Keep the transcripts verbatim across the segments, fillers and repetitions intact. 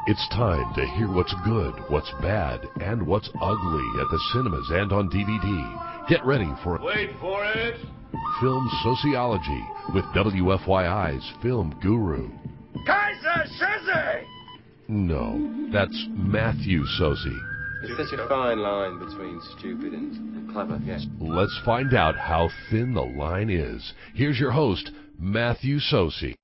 It's time to hear what's good, what's bad, and what's ugly at the cinemas and on D V D. Get ready for Wait for it! Film Sociology with W F Y I's film guru. Kaiser Soze! No, that's Matthew Soze. There's such a fine line between stupid and clever, yes. Let's find out how thin the line is. Here's your host, Matthew Soze.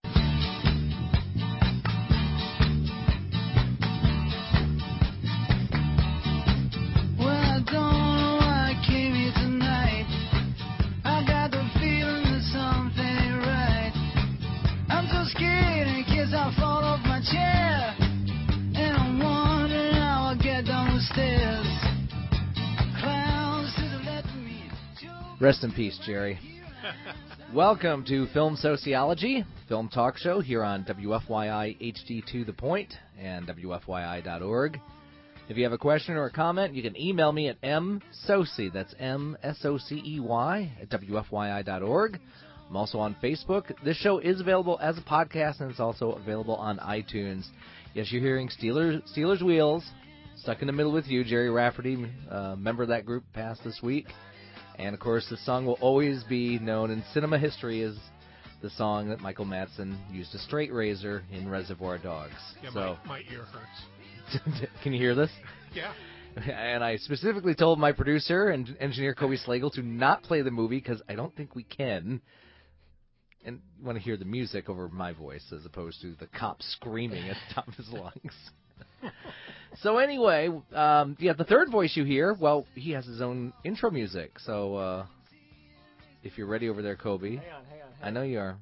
Rest in peace, Jerry. Welcome to Film Sociology, film talk show here on W F Y I H D to the Point and W F Y I dot org. If you have a question or a comment, you can email me at msocey, that's M S O C E Y, at W F Y I dot org. I'm also on Facebook. This show is available as a podcast, and it's also available on iTunes. Yes, you're hearing Steelers, Steelers Wheels, stuck in the middle with you, Jerry Rafferty, uh, member of that group, passed this week. And, of course, the song will always be known in cinema history as the song that Michael Madsen used a straight razor in Reservoir Dogs. Yeah, so, my, my ear hurts. Can you hear this? Yeah. And I specifically told my producer and engineer Kobe Slagle to not play the movie because I don't think we can. And you want to hear the music over my voice as opposed to the cop screaming at the top of his lungs. So anyway, um, yeah, the third voice you hear, well, he has his own intro music. So uh, if you're ready over there, Kobe. Hang on, hang on, hang on. I know you are.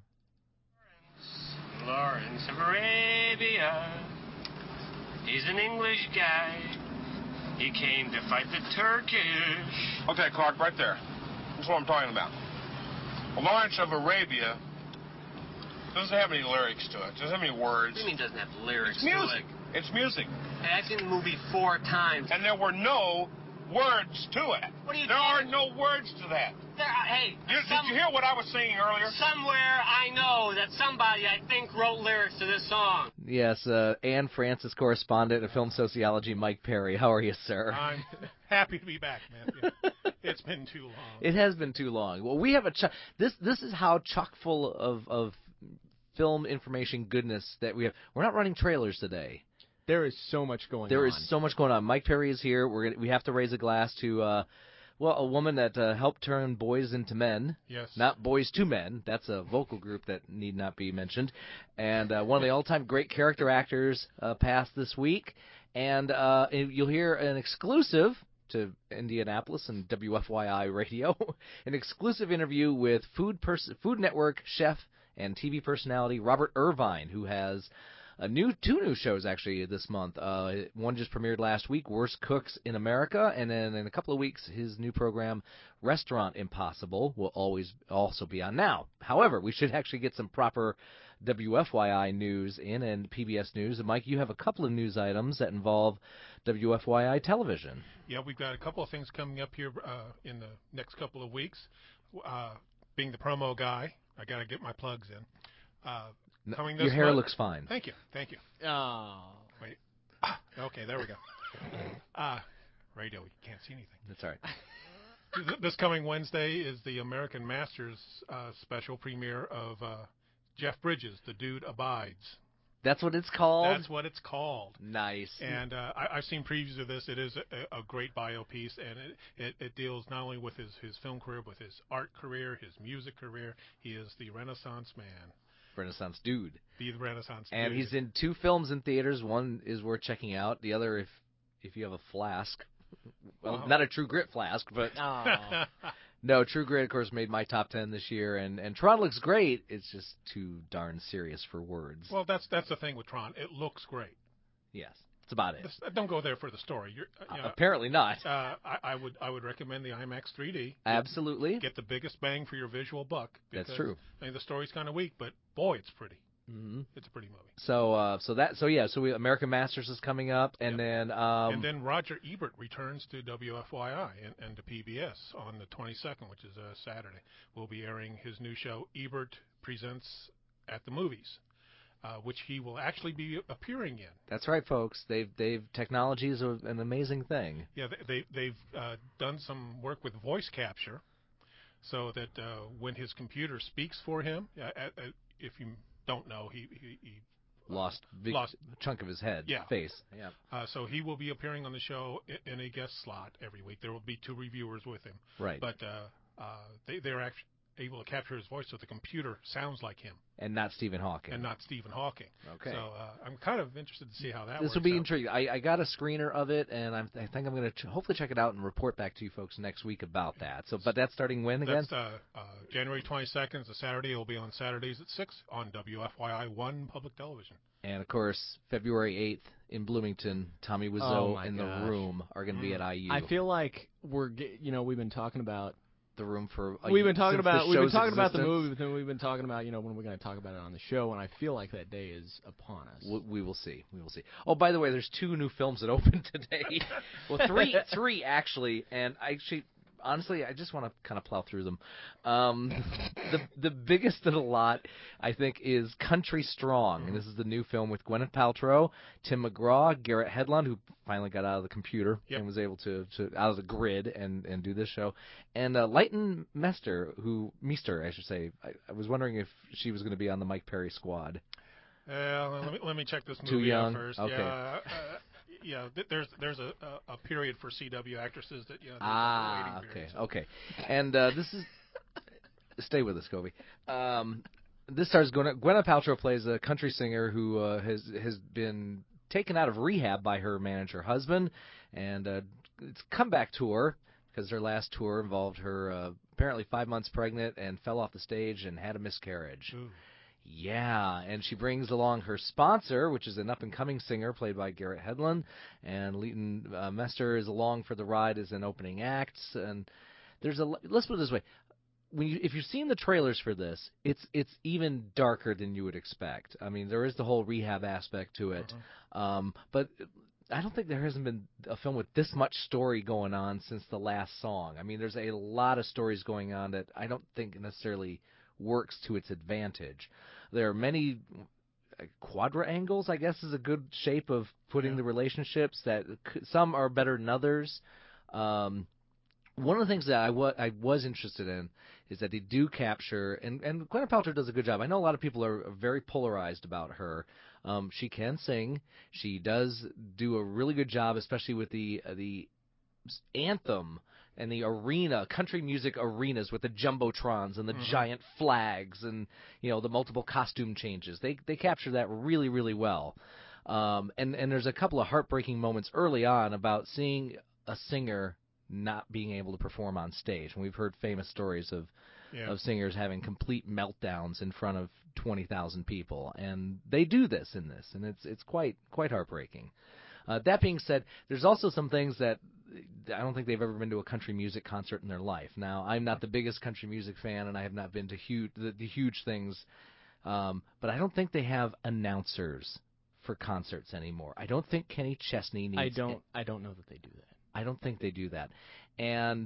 Lawrence of Arabia. He's an English guy. He came to fight the Turkish. Okay, Clark, right there. That's what I'm talking about. Lawrence of Arabia doesn't have any lyrics to it. Doesn't have any words. What do you mean doesn't have lyrics? It's music. It's music. Hey, I've seen the movie four times. And there were no words to it. What are you There talking- are no words to that. There are, hey, You, some, did you hear what I was singing earlier? somewhere I know that somebody, I think, wrote lyrics to this song. Yes, uh, Anne Francis correspondent of Film Sociology, Mike Perry. How are you, sir? I'm happy to be back, Matthew. It's been too long. It has been too long. Well, we have a cho- this. This is how chock full of of film information goodness that we have. We're not running trailers today. There is so much going There on. There is so much going on. Mike Perry is here. We're gonna, we have to raise a glass to, uh, well, a woman that uh, helped turn boys into men. Yes. Not Boys to Men. That's a vocal group that need not be mentioned. And uh, one of the all-time great character actors uh, passed this week. And uh, you'll hear an exclusive to Indianapolis and W F Y I Radio, an exclusive interview with Food pers- Food Network chef and T V personality Robert Irvine, who has a new two new shows actually this month. Uh, one just premiered last week, Worst Cooks in America, and then in a couple of weeks, his new program, Restaurant Impossible, will always also be on now. However, we should actually get some proper W F Y I news in and P B S News. And Mike, you have a couple of news items that involve W F Y I television. Yeah, we've got a couple of things coming up here uh, in the next couple of weeks. Uh, being the promo guy, I got to get my plugs in. Uh, coming this Your hair month, looks fine. Thank you, thank you. Oh. Wait. Ah, okay, there we go. Uh, radio, you can't see anything. That's all right. Th- This coming Wednesday is the American Masters uh, special premiere of uh, Jeff Bridges, The Dude Abides. That's what it's called? That's what it's called. Nice. And uh, I, I've seen previews of this. It is a, a great bio piece, and it, it, it deals not only with his, his film career, but his art career, his music career. He is the Renaissance man. Renaissance dude. The Renaissance and dude. he's in two films in theaters. One is worth checking out. The other, if if you have a flask. Well, Wow. not a True Grit flask, but... Oh. No, True Grit, of course, made my top ten this year, and, and Tron looks great. It's just too darn serious for words. Well, that's that's the thing with Tron. It looks great. Yes, that's about it. This, don't go there for the story. You're, uh, you know, Uh, apparently not. uh, I, I would I would recommend the IMAX three D. Absolutely. Get the biggest bang for your visual buck. That's because, true. I mean, the story's kind of weak, but boy, it's pretty. Mm-hmm. It's a pretty movie. So, uh, so that, so yeah, so we, American Masters is coming up, and Yep. then, um, and then Roger Ebert returns to W F Y I and, and to P B S on the twenty-second, which is a Saturday. We'll be airing his new show, Ebert Presents at the Movies. uh, which he will actually be appearing in. That's right, folks. They've they've technology is a, an amazing thing. Yeah, they, they they've uh, done some work with voice capture, so that uh, when his computer speaks for him, uh, uh, if you don't know, he he, he lost big lost chunk of his head, yeah. face. Yeah. Uh, so he will be appearing on the show in, in a guest slot every week. There will be two reviewers with him. Right. But uh, uh, they they're actually able to capture his voice so the computer sounds like him. And not Stephen Hawking. And not Stephen Hawking. Okay. So uh, I'm kind of interested to see how that this works will be out. intriguing. I, I got a screener of it, and I'm, I think I'm going to ch- hopefully check it out and report back to you folks next week about that. So, but that's starting when again? That's uh, uh, January twenty-second. It's a Saturday. It will be on Saturdays at six on W F Y I one Public Television. And, of course, February eighth in Bloomington, Tommy Wiseau Oh, my and gosh. The Room are going to be at I U. I feel like we're, ge- you know, we've been talking about The Room for a we've been year- talking since about the we've been show's talking about the existence. movie, but then we've been talking about, you know, when we're going to talk about it on the show, and I feel like that day is upon us. We, we will see. We will see. Oh, by the way, there's two new films that opened today. well, three, three actually, and I actually, honestly, I just want to kind of plow through them. Um, the the biggest of the lot, I think, is Country Strong, and this is the new film with Gwyneth Paltrow, Tim McGraw, Garrett Hedlund, who finally got out of the computer Yep. and was able to, to out of the grid and, and do this show, and uh, Leighton Meester, who Meester, I should say. I, I was wondering if she was going to be on the Mike Perry squad. Uh, let me let me check this Too movie young? out first. Okay. Yeah, uh, yeah. th- There's there's a, a, a period for C W actresses that you know. there's a Ah, waiting okay, period, so- okay. And uh, this is stay with us, Kobe. Um, this stars Gwyneth, Gwyneth Paltrow plays a country singer who uh, has has been taken out of rehab by her manager husband, and uh, it's a comeback tour because her last tour involved her uh, apparently five months pregnant and fell off the stage and had a miscarriage. Ooh. Yeah, and she brings along her sponsor, which is an up-and-coming singer played by Garrett Hedlund, and Leighton uh, Meester is along for the ride as an opening act. And there's a let's put it this way: when you, if you've seen the trailers for this, it's it's even darker than you would expect. I mean, there is the whole rehab aspect to it, Uh-huh. um, but I don't think there hasn't been a film with this much story going on since the last song. I mean, there's a lot of stories going on that I don't think necessarily works to its advantage. There are many uh, quadrangles, I guess, is a good shape of putting Yeah. the relationships that c- some are better than others. Um, one of the things that I wa- I was interested in is that they do capture, and, and Gwyneth Paltrow does a good job. I know a lot of people are very polarized about her. Um, she can sing. She does do a really good job, especially with the uh, the anthem and the arena, country music arenas with the jumbotrons and the Mhm. giant flags and, you know, the multiple costume changes. They they capture that really, really well. Um, and, and there's a couple of heartbreaking moments early on about seeing a singer not being able to perform on stage. And we've heard famous stories of, Yeah. of singers having complete meltdowns in front of twenty thousand people. And they do this in this, and it's it's quite quite heartbreaking. Uh, that being said, there's also some things that I don't think they've ever been to a country music concert in their life. Now, I'm not the biggest country music fan, and I have not been to huge the, the huge things, um, but I don't think they have announcers for concerts anymore. I don't think Kenny Chesney needs. I don't I don't know that they do that. I don't think they do that, and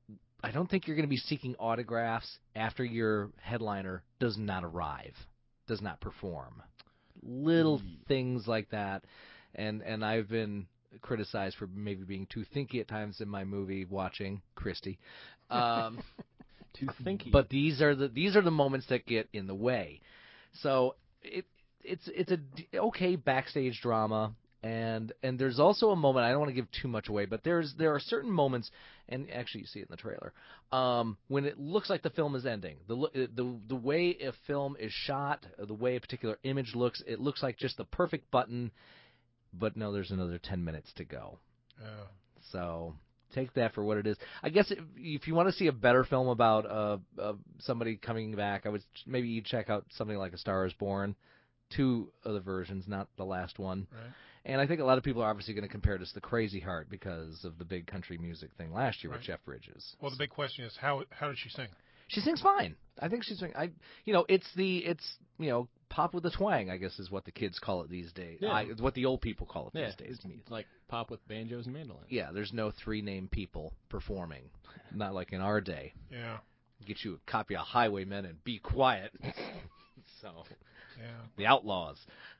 I don't think you're going to be seeking autographs after your headliner does not arrive, does not perform. Little Ye- things like that, and and I've been criticized for maybe being too thinky at times in my movie watching, Christy. Um, Too thinky. but these are the these are the moments that get in the way. So it it's it's a d- okay backstage drama, and and there's also a moment, I don't want to give too much away, but there's there are certain moments, and actually you see it in the trailer, um, when it looks like the film is ending. The lo- the the way a film is shot, the way a particular image looks, it looks like just the perfect button. But no, there's another ten minutes to go. Yeah. So take that for what it is. I guess if, if you want to see a better film about uh, uh, somebody coming back, I would maybe you check out something like A Star Is Born. Two of the versions, not the last one. Right. And I think a lot of people are obviously going to compare this to Crazy Heart because of the big country music thing last year with Right. Jeff Bridges. Well, the big question is how how does she sing? She sings fine. I think she's. I, you know, it's the it's you know pop with a twang. I guess is what the kids call it these days. Yeah. I, it's what the old people call it yeah, these days. it's, to me. it's like pop with banjos and mandolins. Yeah, there's no three named people performing. Not like in our day. Yeah. Get you a copy of Highwaymen and be quiet. so, Yeah. The Outlaws.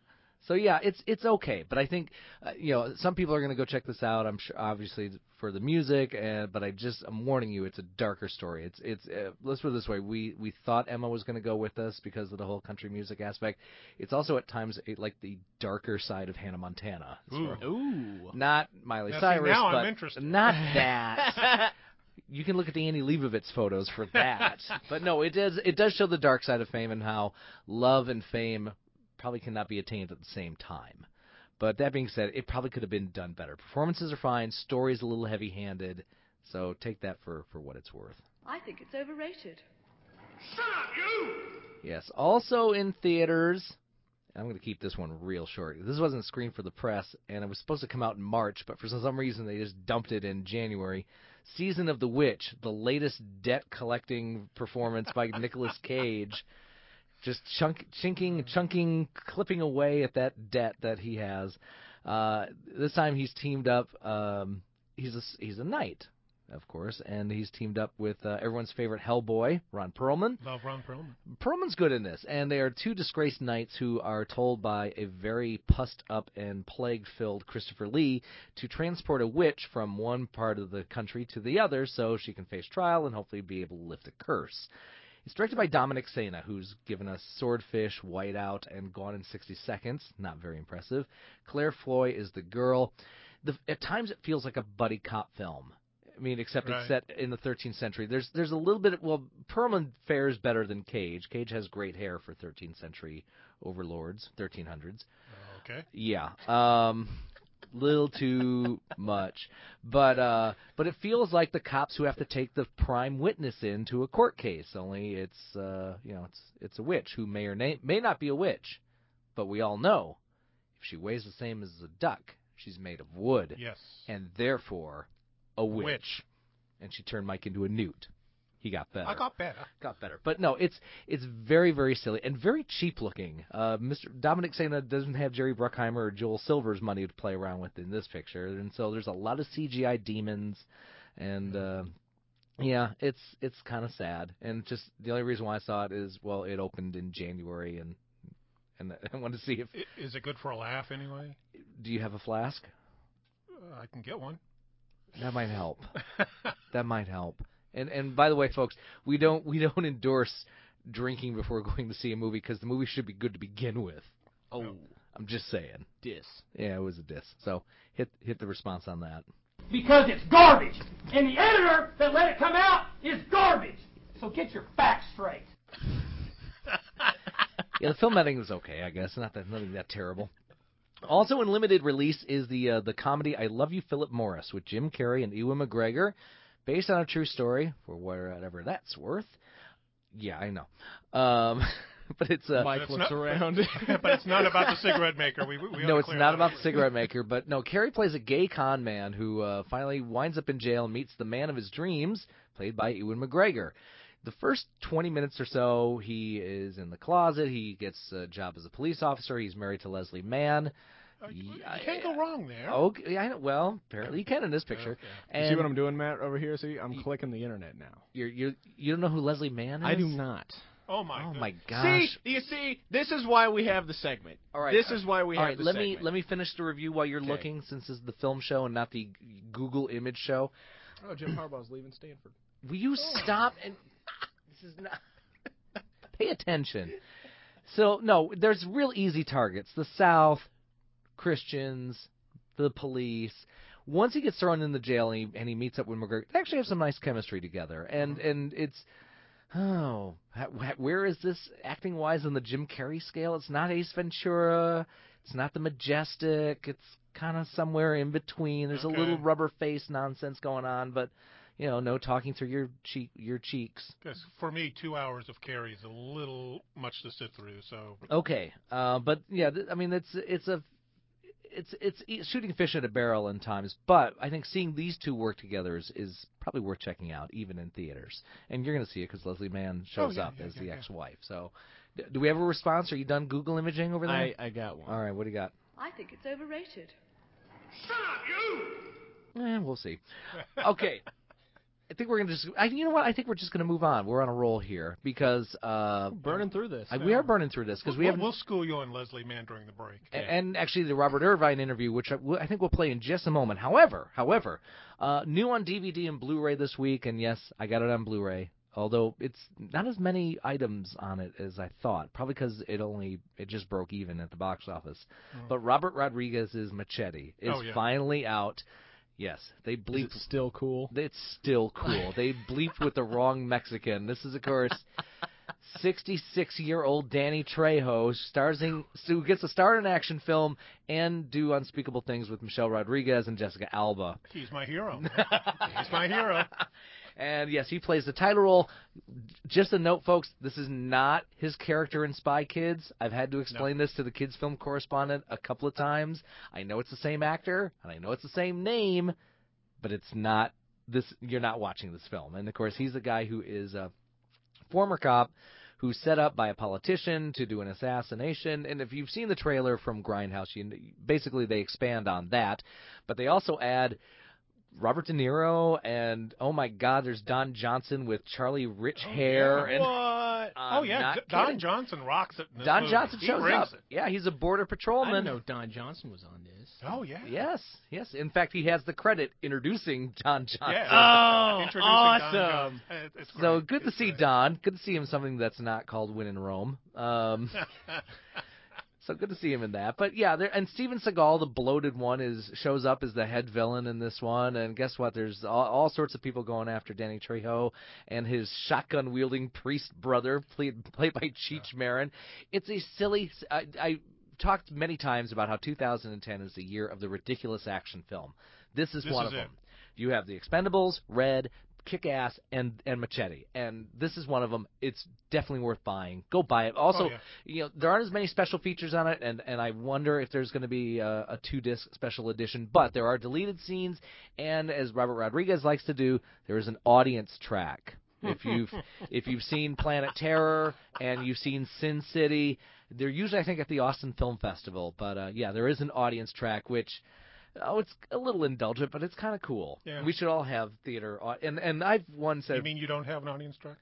So yeah, it's it's okay, but I think uh, you know some people are going to go check this out. I'm sure, obviously, for the music, and but I just I'm warning you, it's a darker story. It's it's uh, let's put it this way: we we thought Emma was going to go with us because of the whole country music aspect. It's also at times a, like the darker side of Hannah Montana. Ooh. Ooh. Not Miley Now, see, Cyrus, now I'm but interested. not that. You can look at the Annie Leibovitz photos for that. But no, it does it does show the dark side of fame and how love and fame probably cannot be attained at the same time. But that being said, it probably could have been done better. Performances are fine, story's a little heavy-handed, so take that for, for what it's worth. I think it's overrated. Shut up, you! Yes, also in theaters, I'm going to keep this one real short. This wasn't screened for the press, and it was supposed to come out in March, but for some reason they just dumped it in January. Season of the Witch, the latest debt-collecting performance by Nicolas Cage, just chunk, chinking, chunking, clipping away at that debt that he has. Uh, this time he's teamed up. Um, he's a, he's a knight, of course, and he's teamed up with uh, everyone's favorite Hellboy, Ron Perlman. Love Ron Perlman. Perlman's good in this, and they are two disgraced knights who are told by a very pussed-up and plague-filled Christopher Lee to transport a witch from one part of the country to the other so she can face trial and hopefully be able to lift a curse. It's directed by Dominic Sena, who's given us Swordfish, Whiteout, and Gone in sixty seconds. Not very impressive. Claire Foy is the girl. The, at times it feels like a buddy cop film. I mean, except Right. it's set in the thirteenth century. There's there's a little bit of, well, Perlman fares better than Cage. Cage has great hair for thirteenth century overlords, thirteen hundreds. Okay. Yeah. Um, little too much. But uh, but it feels like the cops who have to take the prime witness into a court case. Only it's uh, you know it's it's a witch who may or may, may not be a witch, but we all know if she weighs the same as a duck, she's made of wood, Yes. and therefore a witch. Witch. And she turned Mike into a newt. He got better. I got better. Got better. But no, it's it's very, very silly and very cheap looking. Uh, Mister Dominic Sena doesn't have Jerry Bruckheimer or Joel Silver's money to play around with in this picture, and so there's a lot of C G I demons, and uh, yeah, it's it's kind of sad. And just the only reason why I saw it is, well, it opened in January, and and I wanted to see if. I- Is it good for a laugh anyway? Do you have a flask? Uh, I can get one. That might help. That might help. And and by the way, folks, we don't we don't endorse drinking before going to see a movie because the movie should be good to begin with. Oh, I'm just saying. diss. Yeah, it was a diss. So hit hit the response on that. Because it's garbage. And the editor that let it come out is garbage. So get your facts straight. Yeah, the film editing was okay, I guess. Not that nothing that terrible. Also in limited release is the uh, the comedy I Love You, Philip Morris with Jim Carrey and Ewan McGregor, based on a true story for whatever that's worth. Yeah, I know. Um, but it's uh, Mike It's looks not- around. but it's not about the cigarette maker. We, we ought no, to it's clear not that about up. the cigarette maker, but no, Carrey plays a gay con man who uh, finally winds up in jail and meets the man of his dreams, played by Ewan McGregor. The first twenty minutes or so, he is in the closet. He gets a job as a police officer. He's married to Leslie Mann. Uh, you Yeah, you can't go wrong there. Okay, I know, well, apparently you can in this picture. Okay. And You see what I'm doing, Matt, over here? See, I'm clicking the internet now. You're, you're, you don't know who Leslie Mann is? I do not. Oh my. Oh goodness. my gosh! See, you see, this is why we have the segment. All right. This is why we All have right, the let segment. me let me finish the review while you're Okay. looking, since this is the film show and not the Google image show. Oh, Jim Harbaugh's leaving Stanford. Will you stop and this is not pay attention. So no, there's real easy targets: the South, Christians, the police. Once he gets thrown in the jail and he, and he meets up with McGregor, they actually have some nice chemistry together, and and it's. Oh, ha- where is this acting wise on the Jim Carrey scale? It's not Ace Ventura. It's not The Majestic. It's kind of somewhere in between. There's Okay. a little rubber face nonsense going on, but you know, no talking through your cheek, your cheeks. 'Cause for me, two hours of Carrie is a little much to sit through. So Okay, uh, but yeah, th- I mean, it's it's a it's it's e- shooting fish at a barrel in times, but I think seeing these two work together is, is probably worth checking out, even in theaters. And you're going to see it because Leslie Mann shows Oh, yeah, up yeah, as yeah, the yeah. ex-wife. So, d- do we have a response? Are you done Google imaging over there? I, I got one. All right, what do you got? I think it's overrated. Shut up, you! Eh, we'll see. Okay. I think we're gonna just. I, you know what? I think we're just gonna move on. We're on a roll here because uh, burning through this. I, we are burning through this because we'll, we have. We'll school you on Leslie Mann during the break. And, and actually, the Robert Irvine interview, which I, I think we'll play in just a moment. However, however, uh, new on D V D and Blu-ray this week, and yes, I got it on Blu-ray. Although it's not as many items on it as I thought, probably because it only it just broke even at the box office. Mm. But Robert Rodriguez's Machete is oh, yeah. finally out. Yes, they bleeped. Is it still cool? It's still cool. They bleeped with the wrong Mexican. This is, of course, sixty-six-year-old Danny Trejo, starsing, who gets to star in an action film and do unspeakable things with Michelle Rodriguez and Jessica Alba. He's my hero. He's my hero. And, yes, he plays the title role. Just a note, folks, this is not his character in Spy Kids. I've had to explain no. this to the kids' film correspondent a couple of times. I know it's the same actor, and I know it's the same name, but it's not this. You're not watching this film. And, of course, he's the guy who is a former cop who's set up by a politician to do an assassination. And if you've seen the trailer from Grindhouse, you, basically they expand on that. But they also add Robert De Niro, and oh my God, there's Don Johnson with Charlie Rich oh, hair. Yeah. And, what? Uh, oh yeah, D- Don Johnson rocks it. In this Don movie. Johnson he shows up. It. Yeah, he's a border patrolman. I didn't know Don Johnson was on this. Oh yeah. Yes, yes. In fact, he has the credit introducing Don Johnson. Yeah. Oh, introducing awesome. Don it's, it's so good it's to see great. Don. Good to see him something that's not called Win in Rome. Um, So good to see him in that. But yeah, there, and Steven Seagal, the bloated one, is shows up as the head villain in this one. And guess what? There's all, all sorts of people going after Danny Trejo and his shotgun-wielding priest brother, played, played by Cheech Marin. It's a silly... I, I talked many times about how two thousand ten is the year of the ridiculous action film. This is this one is of it. them. You have The Expendables, Red, Kick-Ass, and and Machete, and this is one of them. It's definitely worth buying. Go buy it. Also, oh, yeah. you know, there aren't as many special features on it, and, and I wonder if there's going to be a, a two-disc special edition, but there are deleted scenes, and as Robert Rodriguez likes to do, there is an audience track. If you've if you've seen Planet Terror and you've seen Sin City, they're usually, I think, at the Austin Film Festival, but uh, yeah, there is an audience track, which... Oh, it's a little indulgent, but it's kind of cool. Yeah. We should all have theater. And and I've once said... You mean you don't have an audience track?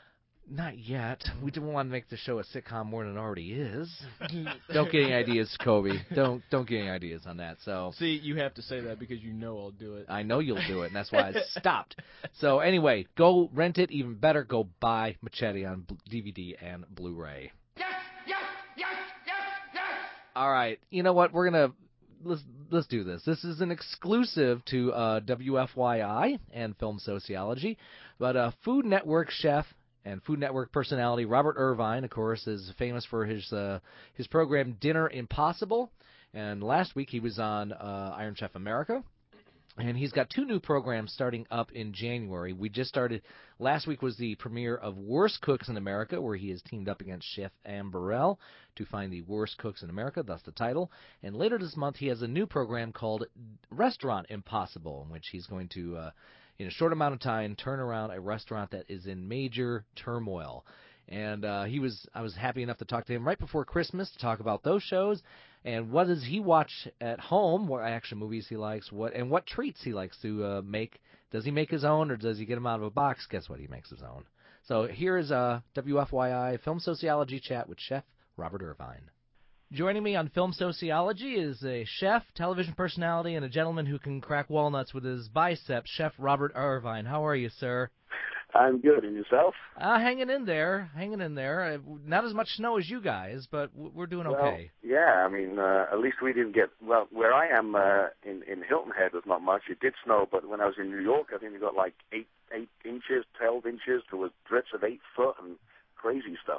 Not yet. We don't want to make the show a sitcom more than it already is. Don't get any ideas, Kobe. Don't don't get any ideas on that. So See, you have to say that because you know I'll do it. I know you'll do it, and that's why I stopped. So anyway, go rent it. Even better, go buy Machete on D V D and Blu-ray. Yes, yes, yes, yes, yes. All right. You know what? We're going to... Let's let's do this. This is an exclusive to uh, W F Y I and Film Sociology, but uh, Food Network chef and Food Network personality Robert Irvine, of course, is famous for his uh, his program Dinner Impossible, and last week he was on uh, Iron Chef America. And he's got two new programs starting up in January. We just started, last week was the premiere of Worst Cooks in America, where he has teamed up against Chef Ann Burrell to find the worst cooks in America. That's the title. And later this month, he has a new program called Restaurant Impossible, in which he's going to, uh, in a short amount of time, turn around a restaurant that is in major turmoil. And uh, he was, I was happy enough to talk to him right before Christmas to talk about those shows and what does he watch at home, what action movies he likes, what and what treats he likes to uh, make. Does he make his own or does he get them out of a box? Guess what? He makes his own. So here is a W F Y I Film Sociology chat with Chef Robert Irvine. Joining me on Film Sociology is a chef, television personality, and a gentleman who can crack walnuts with his biceps, Chef Robert Irvine. How are you, sir? I'm good. And yourself? Uh, hanging in there, hanging in there. Uh, not as much snow as you guys, but w- we're doing okay. Well, yeah, I mean, uh, at least we didn't get, well, where I am uh, in, in Hilton Head, there's not much. It did snow, but when I was in New York, I think we got like eight, eight inches, twelve inches. There was drifts of eight foot and crazy stuff.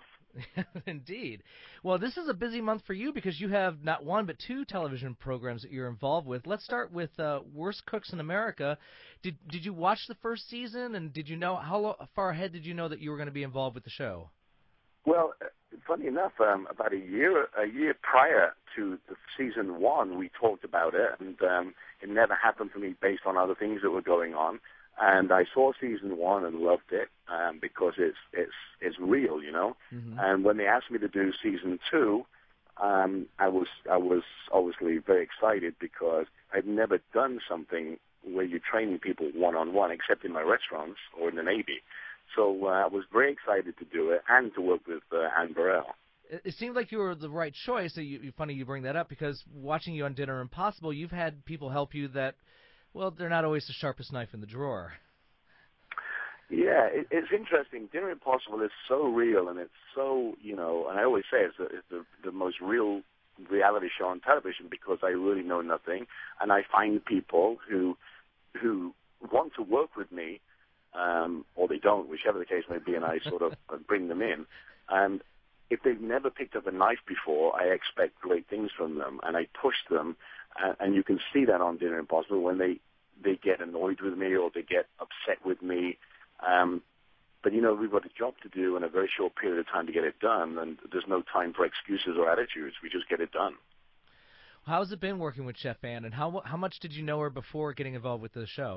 Indeed. Well, this is a busy month for you because you have not one but two television programs that you're involved with. Let's start with uh, Worst Cooks in America. Did did you watch the first season, and did you know how lo- far ahead did you know that you were going to be involved with the show? Well, funny enough, um, about a year a year prior to the season one, we talked about it, and um, it never happened for me based on other things that were going on. And I saw season one and loved it um, because it's it's it's real, you know. Mm-hmm. And when they asked me to do season two, um, I was I was obviously very excited because I'd never done something where you're training people one-on-one, except in my restaurants or in the Navy. So uh, I was very excited to do it and to work with uh, Anne Burrell. It, it seemed like you were the right choice. So you, you, funny you bring that up, because watching you on Dinner Impossible, you've had people help you that, well, they're not always the sharpest knife in the drawer. Yeah, it, it's interesting. Dinner Impossible is so real, and it's so, you know, and I always say it's, the, it's the, the most real reality show on television because I really know nothing, and I find people who who want to work with me, um, or they don't, whichever the case may be, and I sort of bring them in. And if they've never picked up a knife before, I expect great things from them, and I push them, and, and you can see that on Dinner Impossible when they, they get annoyed with me or they get upset with me. Um, but, you know, we've got a job to do in a very short period of time to get it done, and there's no time for excuses or attitudes. We just get it done. How's it been working with Chef Anne, and how how much did you know her before getting involved with the show?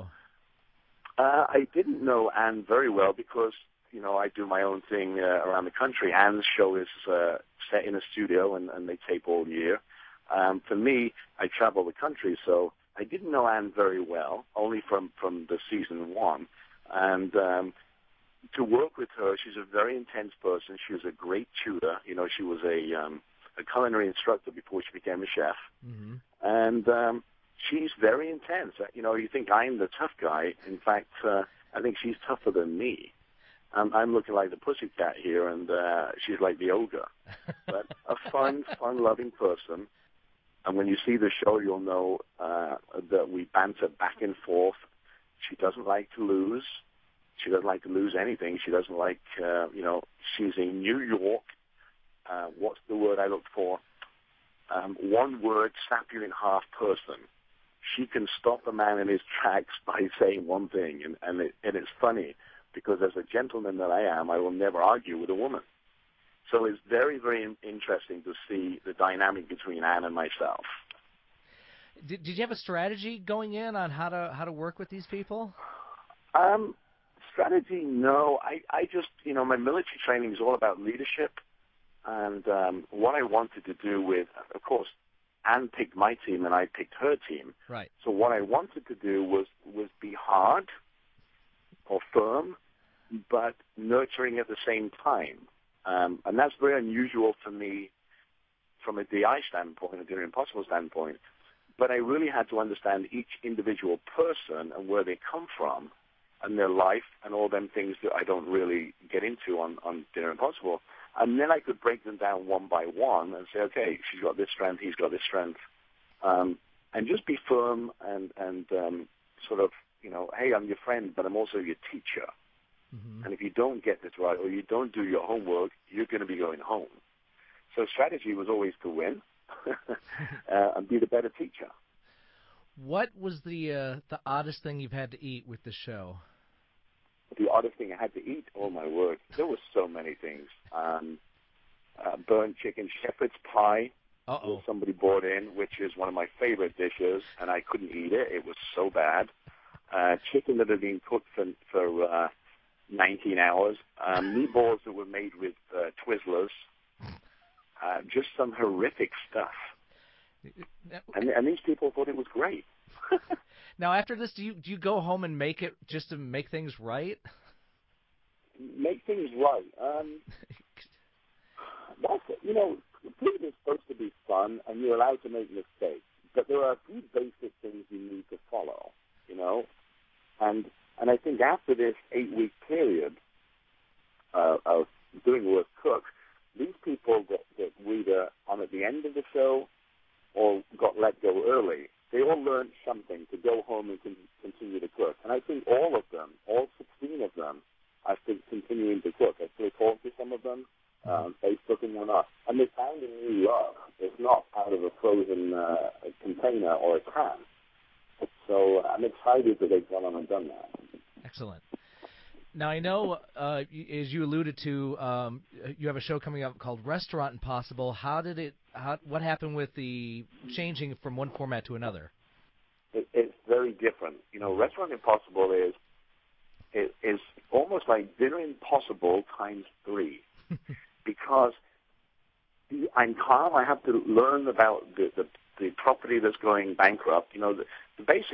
Uh, I didn't know Anne very well because, you know, I do my own thing uh, around the country. Anne's show is uh, set in a studio, and, and they tape all year. Um, for me, I travel the country, so I didn't know Anne very well, only from, from the season one. And um, to work with her, she's a very intense person. She was a great tutor. You know, she was a, um, a culinary instructor before she became a chef. Mm-hmm. And um, she's very intense. You know, you think I'm the tough guy. In fact, uh, I think she's tougher than me. I'm, I'm looking like the pussycat here, and uh, she's like the ogre. But a fun, fun-loving person. And when you see the show, you'll know uh, that we banter back and forth. She doesn't like to lose. She doesn't like to lose anything. She doesn't like, uh, you know, she's in New York. Uh, what's the word I look for? Um, one word, snap you in half person. She can stop a man in his tracks by saying one thing. And, and, it, and it's funny because as a gentleman that I am, I will never argue with a woman. So it's very, very interesting to see the dynamic between Anne and myself. Did, did you have a strategy going in on how to how to work with these people? Um, strategy, no. I, I just, you know, my military training is all about leadership. And um, what I wanted to do with, of course, Anne picked my team and I picked her team. Right. So what I wanted to do was, was be hard or firm, but nurturing at the same time. Um, and that's very unusual for me from a D I standpoint, a Dinner Impossible standpoint. But I really had to understand each individual person and where they come from and their life and all them things that I don't really get into on, on Dinner Impossible. And then I could break them down one by one and say, okay, she's got this strength, he's got this strength. Um, and just be firm and, and um, sort of, you know, hey, I'm your friend, but I'm also your teacher. Mm-hmm. And if you don't get this right or you don't do your homework, you're going to be going home. So strategy was always to win. uh, and be the better teacher. What was the uh, the oddest thing you've had to eat with the show? The oddest thing I had to eat? Oh, my word. There were so many things. Um, uh, burnt chicken shepherd's pie Uh-oh. that somebody brought in, which is one of my favorite dishes, and I couldn't eat it. It was so bad. Uh, chicken that had been cooked for, for uh, nineteen hours. Um, meatballs that were made with uh, Twizzlers. Uh, just some horrific stuff. And, and these people thought it was great. Now, after this, do you do you go home and make it just to make things right? Make things right. Um, that's it. You know, food is supposed to be fun, and you're allowed to make mistakes. But there are a few basic things you need to follow, you know. And and I think after this eight-week period uh, of doing Worth Cook, these people that, that were either on at the end of the show or got let go early, they all learned something to go home and con- continue to cook. And I think all of them, all sixteen of them, are still continuing to cook. I still talk to some of them, um, Facebook and whatnot. And they found a new love. It's not out of a frozen uh, container or a can. So I'm excited that they've gone on and done that. Excellent. Now, I know, uh, as you alluded to, um, you have a show coming up called Restaurant Impossible. How did it? How, what happened with the changing from one format to another? It, it's very different. You know, Restaurant Impossible is is, is almost like Dinner Impossible times three, because I'm calm. I have to learn about the, the the property that's going bankrupt. You know, the, the basic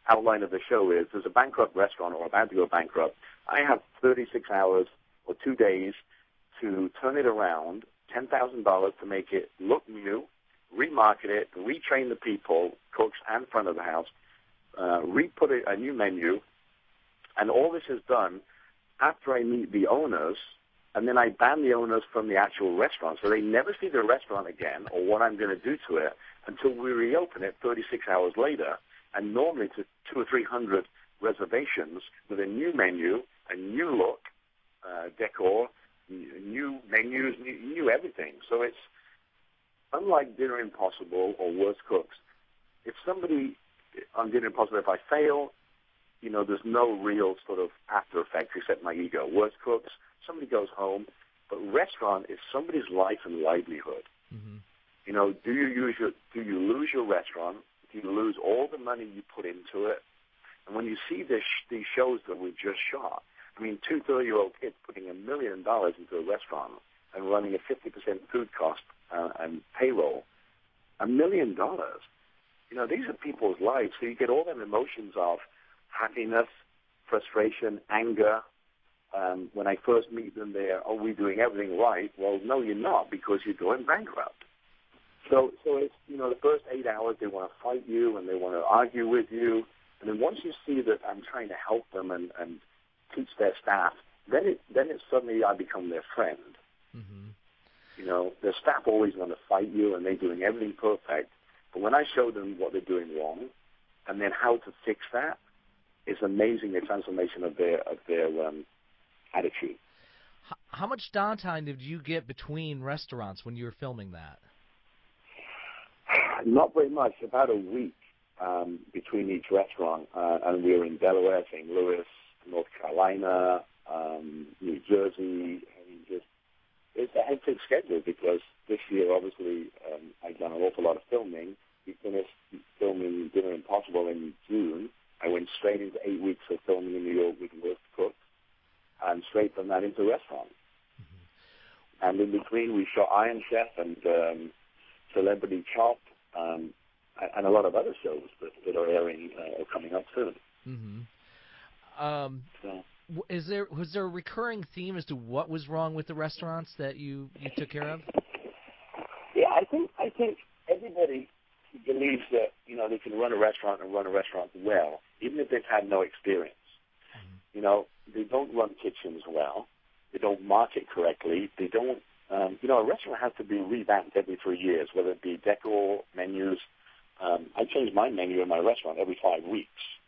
outline of the show is there's a bankrupt restaurant or about to go bankrupt. I have thirty-six hours or two days to turn it around, ten thousand dollars to make it look new, remarket it, retrain the people, cooks and front of the house, uh, re-put a, a new menu, and all this is done after I meet the owners, and then I ban the owners from the actual restaurant, so they never see the restaurant again or what I'm going to do to it until we reopen it thirty-six hours later, and normally to two or three hundred reservations with a new menu, a new look, uh, decor, new menus, new, new everything. So it's unlike Dinner Impossible or Worst Cooks. If somebody on Dinner Impossible, if I fail, you know, there's no real sort of after effects except my ego. Worst Cooks, somebody goes home, but restaurant is somebody's life and livelihood. Mm-hmm. You know, do you use your, do you lose your restaurant? Do you lose all the money you put into it? And when you see this, these shows that we just shot, I mean, two thirty-year-old kids putting a million dollars into a restaurant and running a fifty percent food cost uh, and payroll, a million dollars. You know, these are people's lives. So you get all them emotions of happiness, frustration, anger. Um, when I first meet them, they're, are we doing everything right? Well, no, you're not, because you're going bankrupt. So, so it's, you know, the first eight hours they want to fight you and they want to argue with you. And then once you see that I'm trying to help them and, and teach their staff, then it then it suddenly I become their friend. Mm-hmm. You know, their staff always want to fight you and they're doing everything perfect. But when I show them what they're doing wrong and then how to fix that, it's amazing the transformation of their of their um, attitude. How much downtime did you get between restaurants when you were filming that? Not very much, about a week um, between each restaurant. Uh, and we were in Delaware, Saint Louis, North Carolina, um, New Jersey. I mean, just, it's a hectic schedule because this year, obviously, um, I've done an awful lot of filming. We finished filming Dinner Impossible in June. I went straight into eight weeks of filming in New York with Worst Cooks, and straight from that into restaurants. Mm-hmm. And in between, we shot Iron Chef and um, Celebrity Chop, um, and a lot of other shows that, that are airing uh, or coming up soon. Mm-hmm. Um, so. Is there was there a recurring theme as to what was wrong with the restaurants that you, you took care of? Yeah, I think I think everybody believes that, you know, they can run a restaurant and run a restaurant well, even if they've had no experience. Mm-hmm. You know, they don't run kitchens well. They don't market correctly. They don't, um, you know, a restaurant has to be revamped every three years, whether it be decor, menus. Um, I change my menu in my restaurant every five weeks.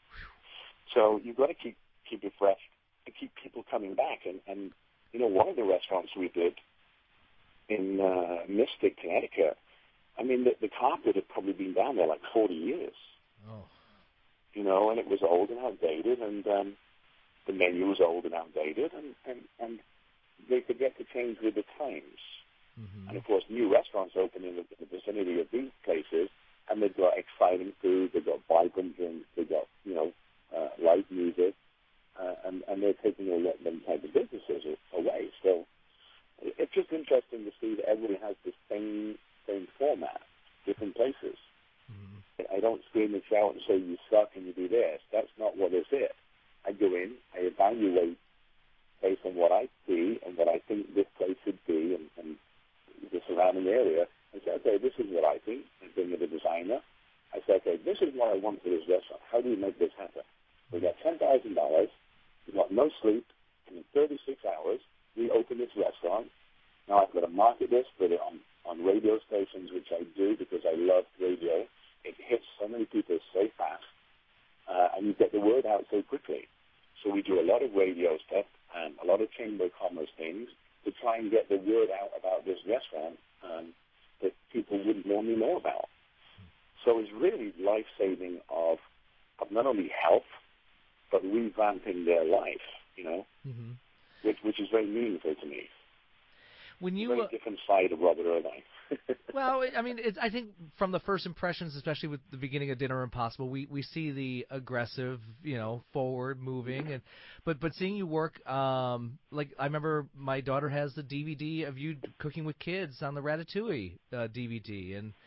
So you've got to keep keep it fresh to keep people coming back. And, and, you know, one of the restaurants we did in uh, Mystic, Connecticut, I mean, the, the carpet had probably been down there like forty years. Oh. You know, and it was old and outdated, and um, the menu was old and outdated, and, and, and they forget to change with the times. Mm-hmm. And, of course, new restaurants open in the, in the vicinity of these places, and they've got exciting food, they've got vibrant drinks, they've got, you know, uh, live music, uh, and, and they're taking all that, them type of businesses away. So it's just interesting to see that everybody has the same same format, different places. Mm-hmm. I don't scream and shout and say you suck and you do this. That's not what is it. I go in, I evaluate based on what I see and what I think this place should be and, and the surrounding area, and say, okay, this is what I think. I bring in the designer. I say, okay, this is what I want for this restaurant. How do you make this happen? We got ten thousand dollars. We got no sleep. And in thirty-six hours, we open this restaurant. Now I've got to market this, put it on, on radio stations, which I do because I love radio. It hits so many people so fast, uh, and you get the word out so quickly. So we do a lot of radio stuff and a lot of Chamber of Commerce things to try and get the word out about this restaurant um, that people wouldn't normally know about. So it's really life-saving of, of not only health, but revamping their life, you know, mm-hmm. which, which is very meaningful to me. When you, a very uh, different side of Robert Irvine. Well, I mean, it's, I think from the first impressions, especially with the beginning of Dinner Impossible, we, we see the aggressive, you know, forward moving, and but but seeing you work, um, like I remember my daughter has the D V D of you cooking with kids on the Ratatouille uh, D V D, and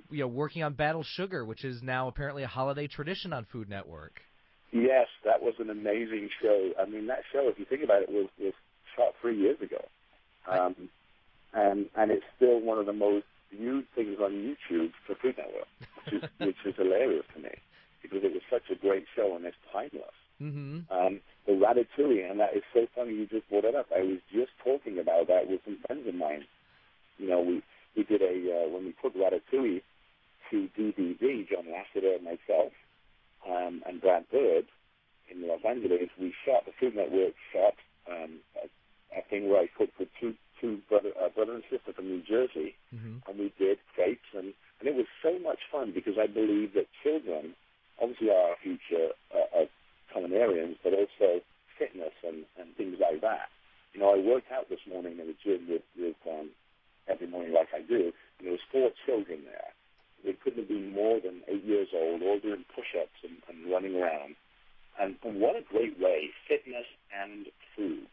you know, working on Battle Sugar, which is now apparently a holiday tradition on Food Network. Yes, that was an amazing show. I mean, that show, if you think about it, was, was shot three years ago. Um, and and it's still one of the most viewed things on YouTube for Food Network, which is, which is hilarious to me, because it was such a great show and it's timeless. Mm-hmm. Um, the Ratatouille, and that is so funny you just brought it up. I was just talking about that with some friends of mine. You know, we, we did a, uh, when we put Ratatouille to D V D, John Lasseter and myself, um, and Brad Bird in Los Angeles, we shot, the Food Network shot um, a, a thing where I cooked with two, two brother, uh, brother and sister from New Jersey, mm-hmm. and we did crepes, and, and it was so much fun because I believe that children obviously are our future uh, of culinarians, but also fitness and, and things like that. You know, I worked out this morning in the gym with, with um, every morning like I do, and there was four children there. They couldn't have been more than eight years old, all doing push-ups and, and running around. And, and what a great way, fitness and food.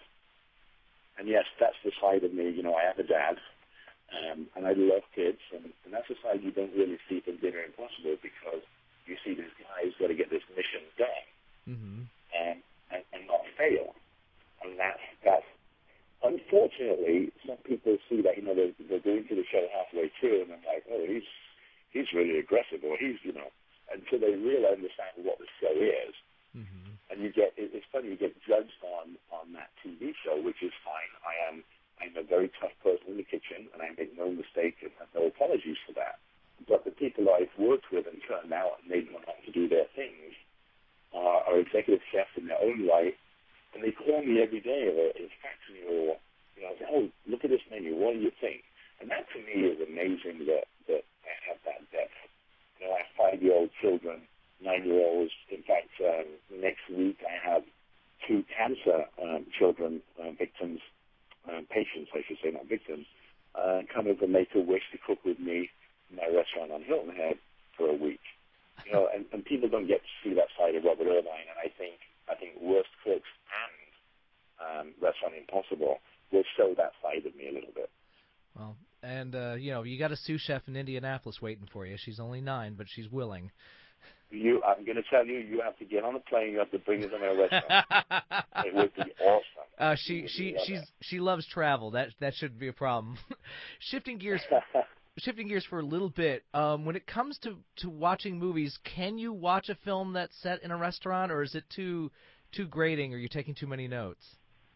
And yes, that's the side of me, you know, I have a dad, um, and I love kids, and, and that's the side you don't really see from Dinner Impossible, because you see this guy's got to get this mission done, mm-hmm. and, and, and not fail. And that's, that's, unfortunately, some people see that, you know, they're, they're going to the show halfway through, and they're like, oh, he's, he's really aggressive, or he's, you know, until they really understand what the show is. Mm-hmm. And you get, it, it's funny, you get judged on, on that T V show, which is fine. I am, I'm a very tough person in the kitchen, and I make no mistake and have no apologies for that. But the people I've worked with and turned out and made them want to do their things are, are executive chefs in their own right, and they call me every day, or in factory, or, you know, say, oh, look at this menu, what do you think? And that to me is amazing that, that I have that depth. You know, I have five-year-old children, nine-year-olds. In fact, um, next week I have two cancer um, children, uh, victims, um, patients, I should say, not victims, uh, come over and make a wish to cook with me in my restaurant on Hilton Head for a week. You know, and, and people don't get to see that side of Robert Irvine, and I think I think Worst Cooks and um, Restaurant Impossible will show that side of me a little bit. Well, and, uh, you know, you got a sous chef in Indianapolis waiting for you. She's only nine, but she's willing. You, I'm going to tell you, you have to get on a plane. You have to bring us in our restaurant. It would be awesome. Uh, she she she's that. she loves travel. That that shouldn't be a problem. Shifting gears, shifting gears for a little bit. Um, when it comes to, to watching movies, can you watch a film that's set in a restaurant, or is it too too grating, or you're taking too many notes?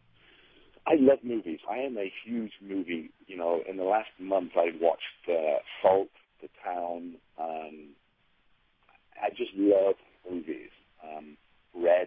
I love movies. I am a huge movie. You know, in the last month, I've watched uh, Salt, The Town. Um, I just love movies. Um, Red.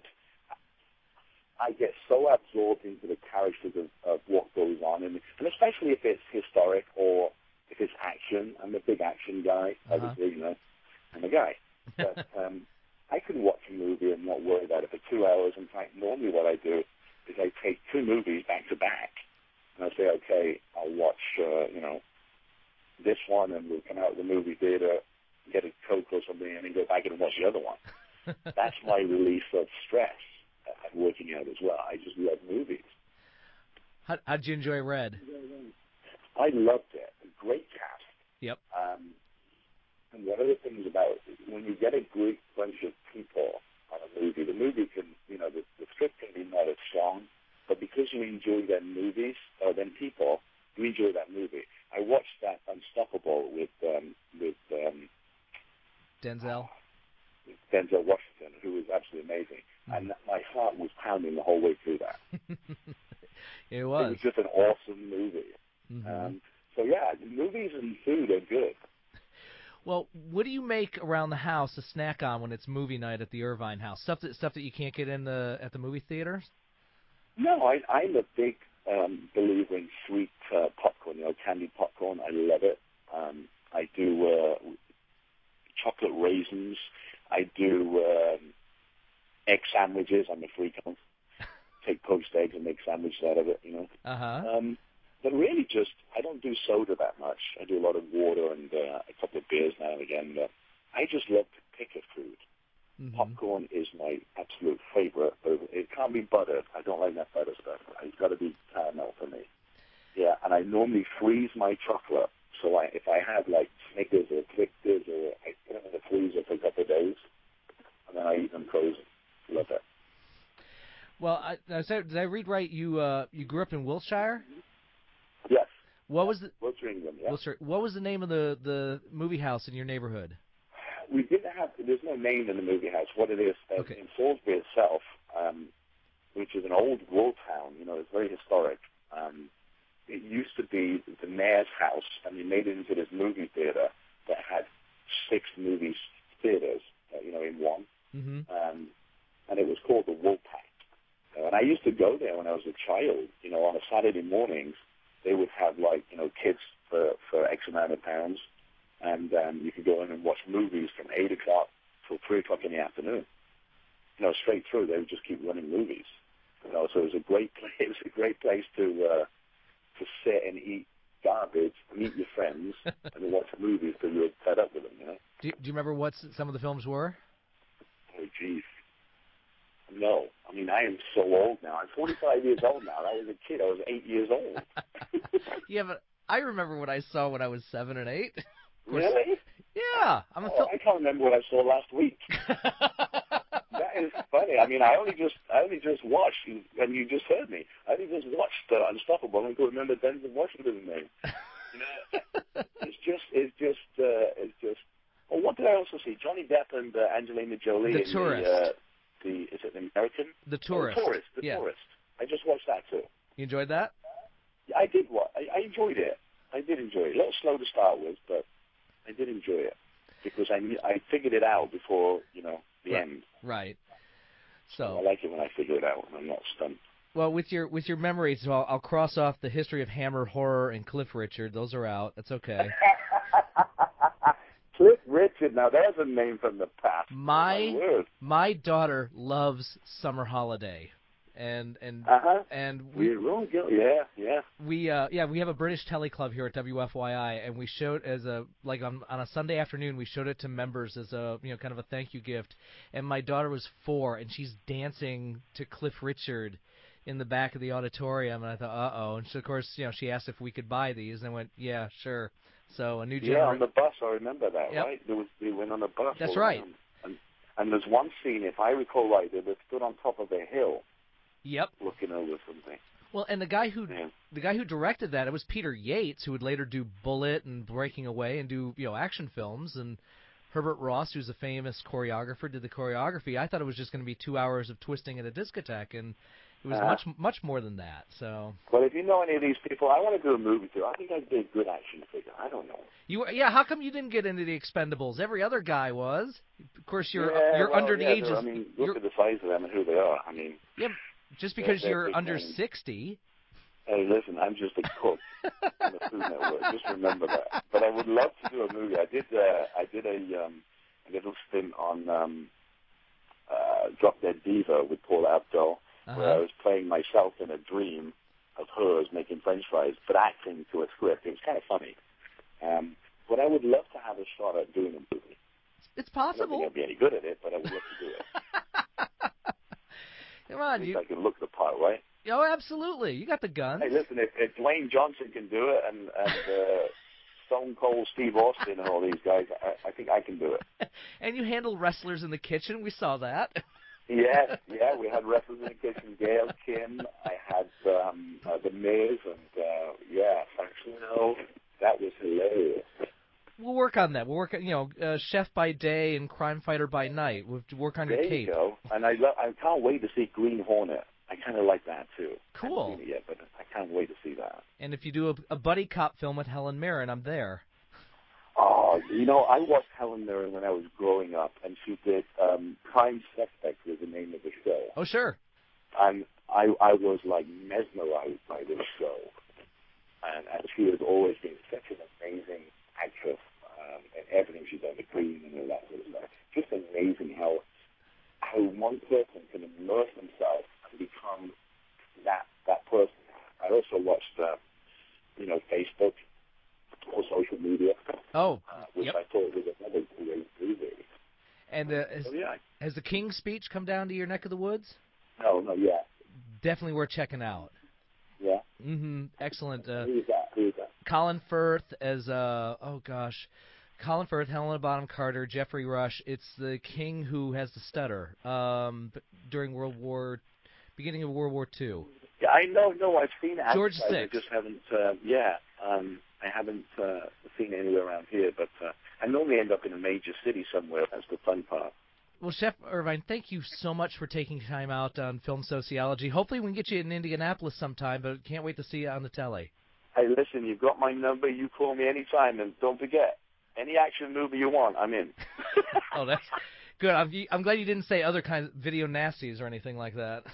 I get so absorbed into the characters of, of what goes on, and, and especially if it's historic or if it's action. I'm a big action guy, uh-huh. obviously, you know. I'm a guy. But um, I can watch a movie and not worry about it for two hours. In fact, normally what I do is I take two movies back to back, and I say, okay, I'll watch, uh, you know, this one, and we'll come out of the movie theater, get a Coke or something, and then go back and watch the other one. That's my release of stress at working out as well. I just love movies. How, how'd you enjoy Red? I loved it. A great cast. Yep. Um, and one of the things about it, when you get a great bunch of people on a movie, the movie can, you know, the, the script can be not as strong, but because you enjoy their movies, or them people, you enjoy that movie. I watched that Unstoppable with um, with um, Denzel. With Denzel Washington, who was absolutely amazing, mm-hmm. and my heart was pounding the whole way through that. It was. It was just an awesome movie. Mm-hmm. Um, so yeah, movies and food are good. Well, what do you make around the house to snack on when it's movie night at the Irvine house? Stuff that stuff that you can't get in the at the movie theaters? No, I, I'm a big um, believer in sweet uh, popcorn. You know, candied popcorn. I love it. Um, I do uh, chocolate raisins. I do um, egg sandwiches. I'm a freak on. Take poached eggs and make sandwiches out of it. You know. Uh huh. Um, But really just, I don't do soda that much. I do a lot of water and uh, a couple of beers now and again. But I just love to pick a food. Mm-hmm. Popcorn is my absolute favorite. It can't be buttered. I don't like that butter stuff. It's got to be caramel for me. Yeah, and I normally freeze my chocolate So I, if I had like Snickers or Twixes, or I put them in the freezer for a couple of days, and then I eat them frozen. Love it. Well, I, I said, did I read right? You uh, you grew up in Wiltshire? Yes. What was the Wiltshire, England? Yeah. Wiltshire, what was the name of the, the movie house in your neighborhood? We didn't have. There's no name in the movie house. What it is uh, Okay. in Salisbury itself, um, which is an old wall town. You know, it's very historic. Um, it used to be the mayor's house, and they made it into this movie theater that had six movie theaters. Uh, you know, in one. Mm-hmm. Um, and it was called the Woolpack. Uh, and I used to go there when I was a child. You know, on a Saturday mornings, they would have like you know kids for for X amount of pounds, and um, you could go in and watch movies from eight o'clock till three o'clock in the afternoon. You know, straight through. They would just keep running movies. You know, so it was a great place. It was a great place to uh, to sit and eat garbage, meet your friends, and watch movies till you were fed up with them. You know. Do you, do you remember what s- some of the films were? Oh, geez. No. I mean, I am so old now. I'm forty-five years old now. I was a kid. I was eight years old. Yeah, but I remember what I saw when I was seven and eight. Of course- Really? Yeah, I'm a Oh, film. I can't remember what I saw last week. That is funny. I mean, I only just, I only just watched, and you just heard me. I only just watched uh, Unstoppable, and I could remember Denzel Washington's name. You know, it's just, it's just, uh, it's just. Oh, what did I also see? Johnny Depp and uh, Angelina Jolie. The in Tourist. The, uh, the is it the American? The Tourist. Oh, the Tourist. The Yeah. Tourist. I just watched that too. You enjoyed that? Yeah, I did. What I, I enjoyed it. I did enjoy it. A little slow to start with, but I did enjoy it because I knew, I figured it out before you know the Right. end. Right. I So, like it when I figure it out and I'm not stunned. well, with your with your memories, so I'll, I'll cross off the History of Hammer Horror and Cliff Richard. Those are out. That's okay. Cliff Richard. Now there's a name from the past. My Oh, my word. my daughter loves Summer Holiday, and and Uh huh. and we We're wrong. Yeah, yeah. we uh yeah we have a British Telly Club here at W F Y I, and we showed as a like on on a Sunday afternoon we showed it to members as a you know kind of a thank you gift, and my daughter was four and she's dancing to Cliff Richard in the back of the auditorium, and I thought uh oh, and so of course you know she asked if we could buy these, and I went yeah sure. So a new Yeah, gener- on the bus. I remember that. Yep. Right? There was they went on the bus. That's all right. around. And, and there's one scene, if I recall right, they were stood on top of a hill Yep. looking over something. Well, and the guy who Yeah. the guy who directed that, it was Peter Yates, who would later do Bullet and Breaking Away and do you know action films, and Herbert Ross, who's a famous choreographer, did the choreography. I thought it was just going to be two hours of twisting at a discotheque, and it was Uh-huh. much much more than that. So Well, if you know any of these people, I want to do a movie too. I think I'd be a good action figure. I don't know. you were- yeah, how come you didn't get into the Expendables? Every other guy was. Of course, you're yeah, you're well, under the yeah, age they're- of I mean, you're- look at the size of them and who they are. I mean, yeah, just they're- because they're you're big under names. sixty. Hey, listen, I'm just a cook on the Food Network. Just remember that. But I would love to do a movie. I did. Uh, I did a, um, a little stint on um, uh, Drop Dead Diva with Paul Abdul, Uh-huh. where I was playing myself in a dream of hers making French fries, but acting to a script. It was kind of funny. Um, but I would love to have a shot at doing a movie. It's I don't think possible. I'd be any good at it, but I would love to do it. Come At on, least you. I can look the part, right? Oh, absolutely. You got the guns. Hey, listen, if, if Dwayne Johnson can do it and, and uh, Stone Cold Steve Austin and all these guys, I, I think I can do it. And you handle wrestlers in the kitchen. We saw that. Yeah, yeah, we had wrestlers in the kitchen, Gail Kim, I had um, uh, The Miz, and uh, yeah, Santino. That was hilarious. We'll work on that. We'll work on, you know, uh, Chef by day and Crime Fighter by night. We'll work on There your you cape. go. And I, lo- I can't wait to see Green Hornet. I kind of like that, too. Cool. I haven't seen it yet, but I can't wait to see that. And if you do a, a buddy cop film with Helen Mirren, I'm there. Oh, you know, I watched Helen Mirren when I was growing up, and she did um, Prime Suspect was the name of the show. Oh, sure. And I, I was, like, mesmerized by this show. And, and she has always been such an amazing actress, um, and everything she's done, the Queen and all that sort of stuff. Just amazing how how one person can immerse themselves and become that that person. I also watched, uh, you know, Facebook or social media, Oh, uh, which yep. I thought was another great movie. And uh, has, So, yeah. has the King's Speech come down to your neck of the woods? No, no, yeah. Definitely worth checking out. Yeah. Mm-hmm. Excellent. Uh, Who is that? Who is that? Colin Firth as uh oh gosh, Colin Firth, Helena Bonham Carter, Jeffrey Rush. It's the king who has the stutter. Um, during World War, beginning of World War Two. Yeah, I know. No, I've seen it. George I Six. just haven't. Uh, yeah, um, I haven't uh, seen it anywhere around here. But uh, I normally end up in a major city somewhere. That's the fun part. Well, Chef Irvine, thank you so much for taking time out on Film Sociology. Hopefully we can get you in Indianapolis sometime, but can't wait to see you on the telly. Hey, listen, you've got my number. You call me anytime, and don't forget, any action movie you want, I'm in. Oh, that's good. I'm, I'm glad you didn't say other kinds of video nasties or anything like that.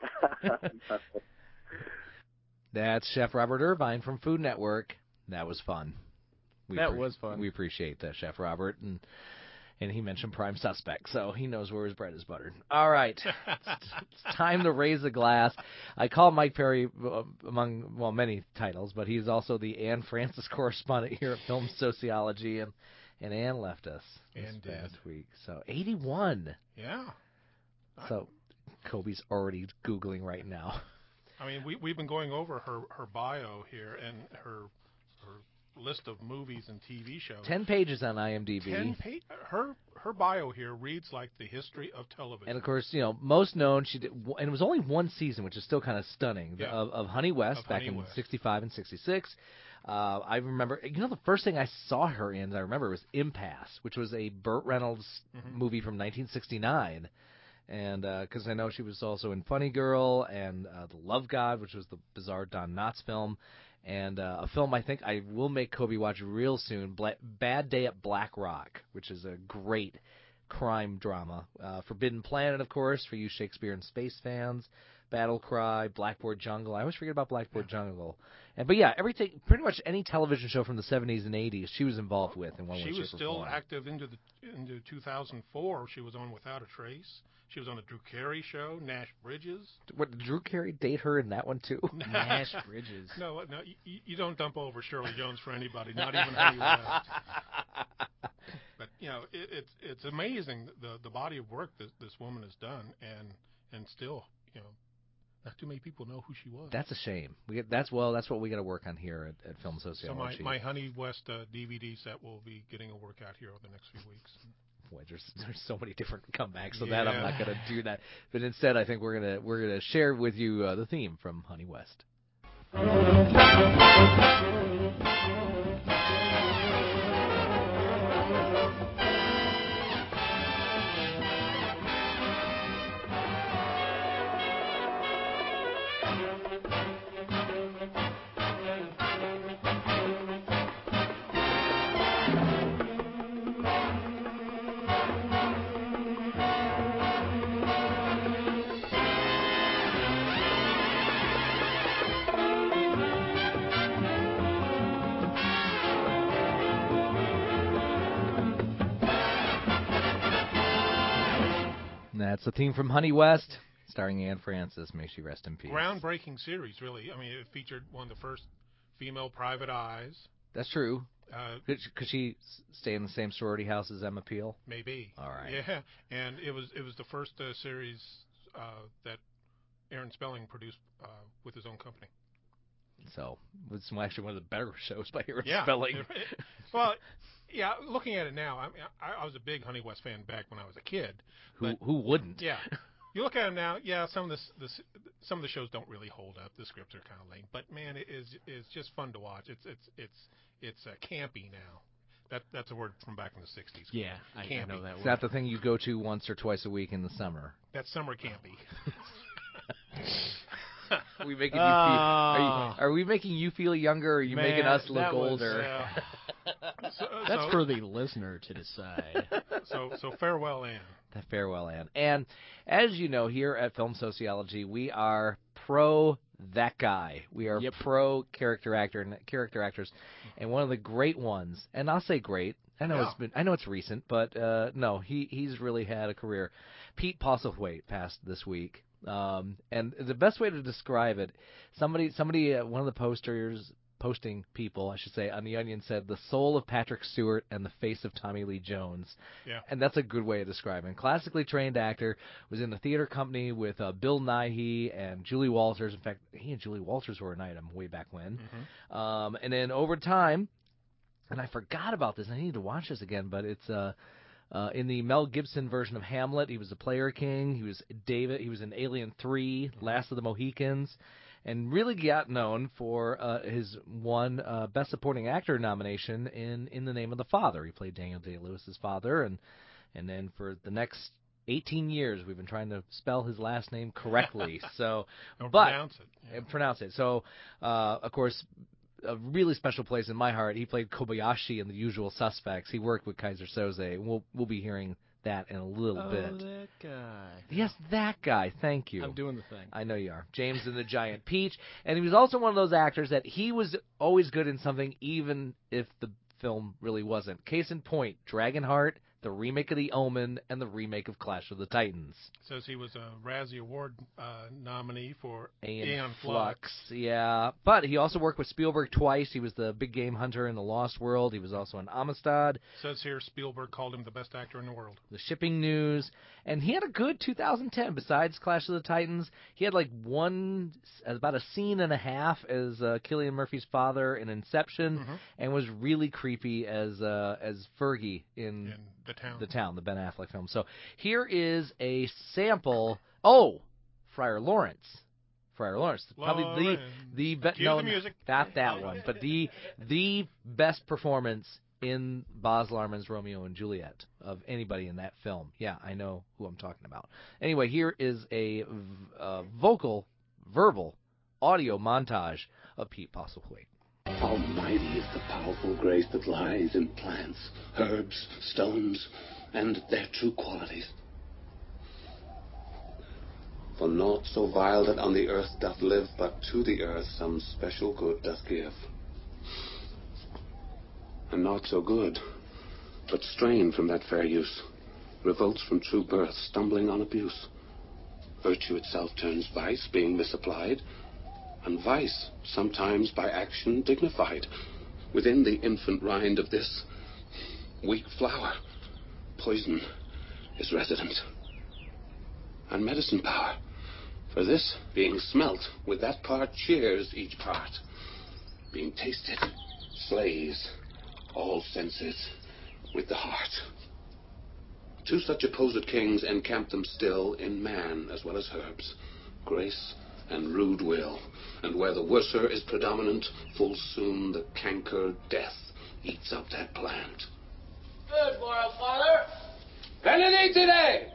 That's Chef Robert Irvine from Food Network. That was fun. We that pre- was fun. We appreciate that, Chef Robert, and and he mentioned Prime Suspect, so he knows where his bread is buttered. All right, it's, it's time to raise a glass. I call Mike Perry uh, among well many titles, but he's also the Anne Francis correspondent here at Film Sociology, and and Anne left us this Anne past did. week. So eighty-one. Yeah. So Kobe's already Googling right now. I mean, we we've been going over her, her bio here and her her list of movies and T V shows. Ten pages on IMDb. Ten pa- her her bio here reads like the history of television. And of course, you know, most known she did, and it was only one season, which is still kind of stunning. Yeah. Of, of Honey West Of back Honey in West. sixty-five and sixty-six. Uh, I remember, you know, the first thing I saw her in, I remember, was Impasse, which was a Burt Reynolds Mhm. movie from nineteen sixty-nine. And because uh, I know she was also in Funny Girl and uh, The Love God, which was the bizarre Don Knotts film, and uh, a film I think I will make Kobe watch real soon, Bla- Bad Day at Black Rock, which is a great crime drama. Uh, Forbidden Planet, of course, for you Shakespeare and space fans. Battle Cry, Blackboard Jungle. I always forget about Blackboard Yeah. Jungle. And but yeah, everything, pretty much any television show from the seventies and eighties, she was involved with in one way, She shape, was or still form. active into the into two thousand four. She was on Without a Trace. She was on the Drew Carey Show, Nash Bridges. What, did Drew Carey date her in that one too? Nash Bridges. No, no, you, you don't dump over Shirley Jones for anybody, not even Honey West. But you know, it, it's it's amazing the the body of work that this woman has done, and and still, you know, not too many people know who she was. That's a shame. We get, that's well, that's what we got to work on here at, at Film so Sociology. my, my Honey West uh, D V D set will be getting a workout here over the next few weeks. Boy, there's there's so many different comebacks, so Yeah. that I'm not going to do that. But instead, I think we're gonna we're gonna share with you uh, the theme from Honey West. That's the theme from Honey West, starring Anne Francis. May she rest in peace. Groundbreaking series, really. I mean, it featured one of the first female private eyes. That's true. Uh, Could, could she s- stay in the same sorority house as Emma Peel? Maybe. All right. Yeah, and it was it was the first uh, series uh, that Aaron Spelling produced uh, with his own company. So it's actually one of the better shows by Aaron Yeah. Spelling. Well, yeah. Looking at it now, I, mean, I I was a big Honey West fan back when I was a kid. Who but- who wouldn't? Yeah. You look at them now, yeah. Some of this, this, some of the shows don't really hold up. The scripts are kind of lame, but man, it is it's just fun to watch. It's it's it's it's uh, campy now. That that's a word from back in the sixties. Yeah, I, I Campy. know that It's word. not the thing you go to once or twice a week in the summer. That's summer campy. Are we making you feel? Are, Ah. you, are we making you feel younger? Or are you Man, making us look that was, older? Yeah. so, That's so, for the listener to decide. so so farewell, Anne. That farewell, Anne. And as you know, here at Film Sociology, we are pro that guy. We are Yep. pro character actor and character actors, and one of the great ones. And I'll say great. I know Yeah. it's been. I know it's recent, but uh, no, he he's really had a career. Pete Postlethwaite passed this week. Um, and the best way to describe it, somebody, somebody, uh, one of the posters posting people, I should say, on The Onion said, the soul of Patrick Stewart and the face of Tommy Lee Jones. Yeah. And that's a good way of describing him. Classically trained actor, was in the theater company with uh, Bill Nighy and Julie Walters. In fact, he and Julie Walters were an item way back when. Mm-hmm. Um, and then over time, and I forgot about this, I need to watch this again, but it's... Uh, Uh, in the Mel Gibson version of Hamlet, he was the Player King. He was David. He was in Alien three, Last of the Mohicans, and really got known for uh, his one uh, Best Supporting Actor nomination in In the Name of the Father. He played Daniel Day-Lewis's father, and and then for the next eighteen years, we've been trying to spell his last name correctly. So, Don't but pronounce it. Yeah. pronounce it. So, uh, of course. A really special place in my heart. He played Kobayashi in The Usual Suspects. He worked with Kaiser Soze. We'll we'll be hearing that in a little oh, bit. that guy. Yes, that guy. Thank you. I'm doing the thing. I know you are. James and the Giant Peach. And he was also one of those actors that he was always good in something even if the film really wasn't. Case in point, Dragonheart, the remake of The Omen, and the remake of Clash of the Titans. Says he was a Razzie Award uh, nominee for Aeon, Aeon Flux. Flux. Yeah. But he also worked with Spielberg twice. He was the big game hunter in The Lost World. He was also in Amistad. Says here Spielberg called him the best actor in the world. The Shipping News. And he had a good two thousand ten. Besides Clash of the Titans, he had like one, about a scene and a half as uh, Cillian Murphy's father in Inception, Mm-hmm. and was really creepy as uh, as Fergie in, In The Town. The Town, the Ben Affleck film. So here is a sample. Oh, Friar Lawrence. Friar Lawrence, probably Lawrence. the the be- Cue no, the music. not that one, but the the best performance in Baz Luhrmann's Romeo and Juliet of anybody in that film. Yeah, I know who I'm talking about. Anyway, here is a uh, vocal, verbal, audio montage of Pete Postlethwaite. Almighty is the powerful grace that lies in plants, herbs, stones, and their true qualities. For naught so vile that on the earth doth live, but to the earth some special good doth give. And naught so good, but strained from that fair use, revolts from true birth, stumbling on abuse. Virtue itself turns vice, being misapplied, and vice, sometimes by action dignified. Within the infant rind of this weak flower, poison is resident, and medicine power. For this, being smelt, with that part cheers each part. Being tasted, slays all senses with the heart. Two such opposed kings encamp them still in man as well as herbs, grace and rude will, and where the worser is predominant, full soon the canker death eats up that plant. Good morrow, Father. Benedict today!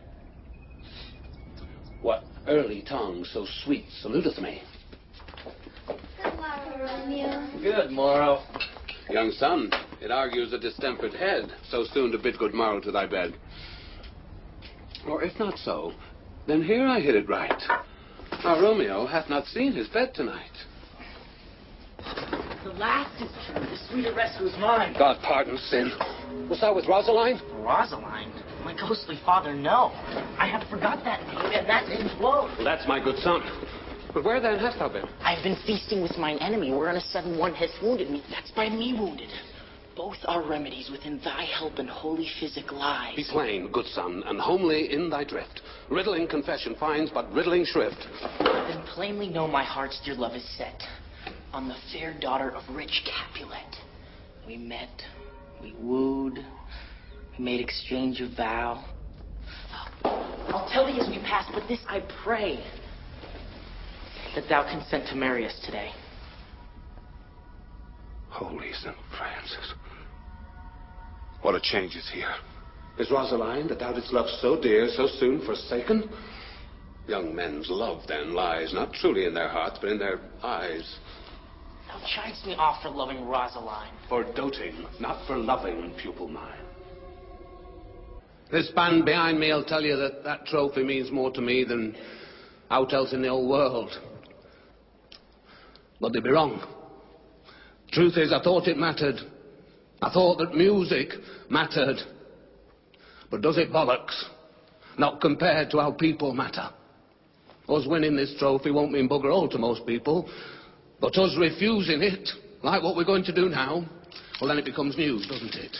What early tongue so sweet saluteth me? Good morrow, Romeo. Good morrow. Young son, it argues a distempered head, so soon to bid good morrow to thy bed. Or if not so, then here I hit it right. Our Romeo hath not seen his bed tonight. The last is true. The sweeter rescue is mine. God pardon sin. Was thou with Rosaline? Rosaline? My ghostly father, no. I have forgot that name, and that name blows. Well, that's my good son. But where then hast thou been? I've been feasting with mine enemy, wherein a sudden one has wounded me. That's by me wounded. Both are remedies within thy help and holy physic lies. Be plain, good son, and homely in thy drift. Riddling confession finds but riddling shrift. Then plainly know my heart's dear love is set on the fair daughter of rich Capulet. We met, we wooed, we made exchange of vow. I'll tell thee as we pass, but this I pray, that thou consent to marry us today. Holy Saint Francis. What a change is here. Is Rosaline, that thou didst love so dear, so soon forsaken? Young men's love, then, lies not truly in their hearts, but in their eyes. Thou chidest me off for loving Rosaline. For doting, not for loving, pupil mine. This band behind me'll tell you that that trophy means more to me than aught else in the whole world. But they be wrong. Truth is, I thought it mattered. I thought that music mattered. But does it bollocks? Not compared to how people matter. Us winning this trophy won't mean bugger all to most people, but us refusing it Like what we're going to do now, well, then it becomes news, doesn't it?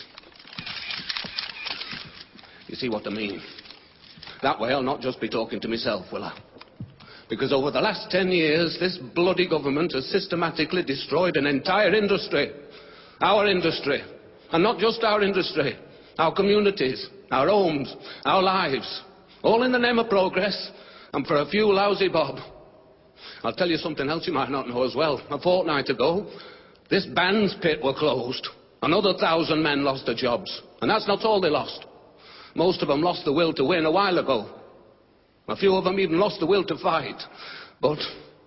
You see what I mean? That way I'll not just be talking to myself, will I? Because over the last ten years, this bloody government has systematically destroyed an entire industry. Our industry. And not just our industry. Our communities, our homes, our lives. All in the name of progress and for a few lousy bob. I'll tell you something else you might not know as well. A fortnight ago, this band's pit were closed. Another thousand men lost their jobs. And that's not all they lost. Most of them lost the will to win a while ago. A few of them even lost the will to fight. But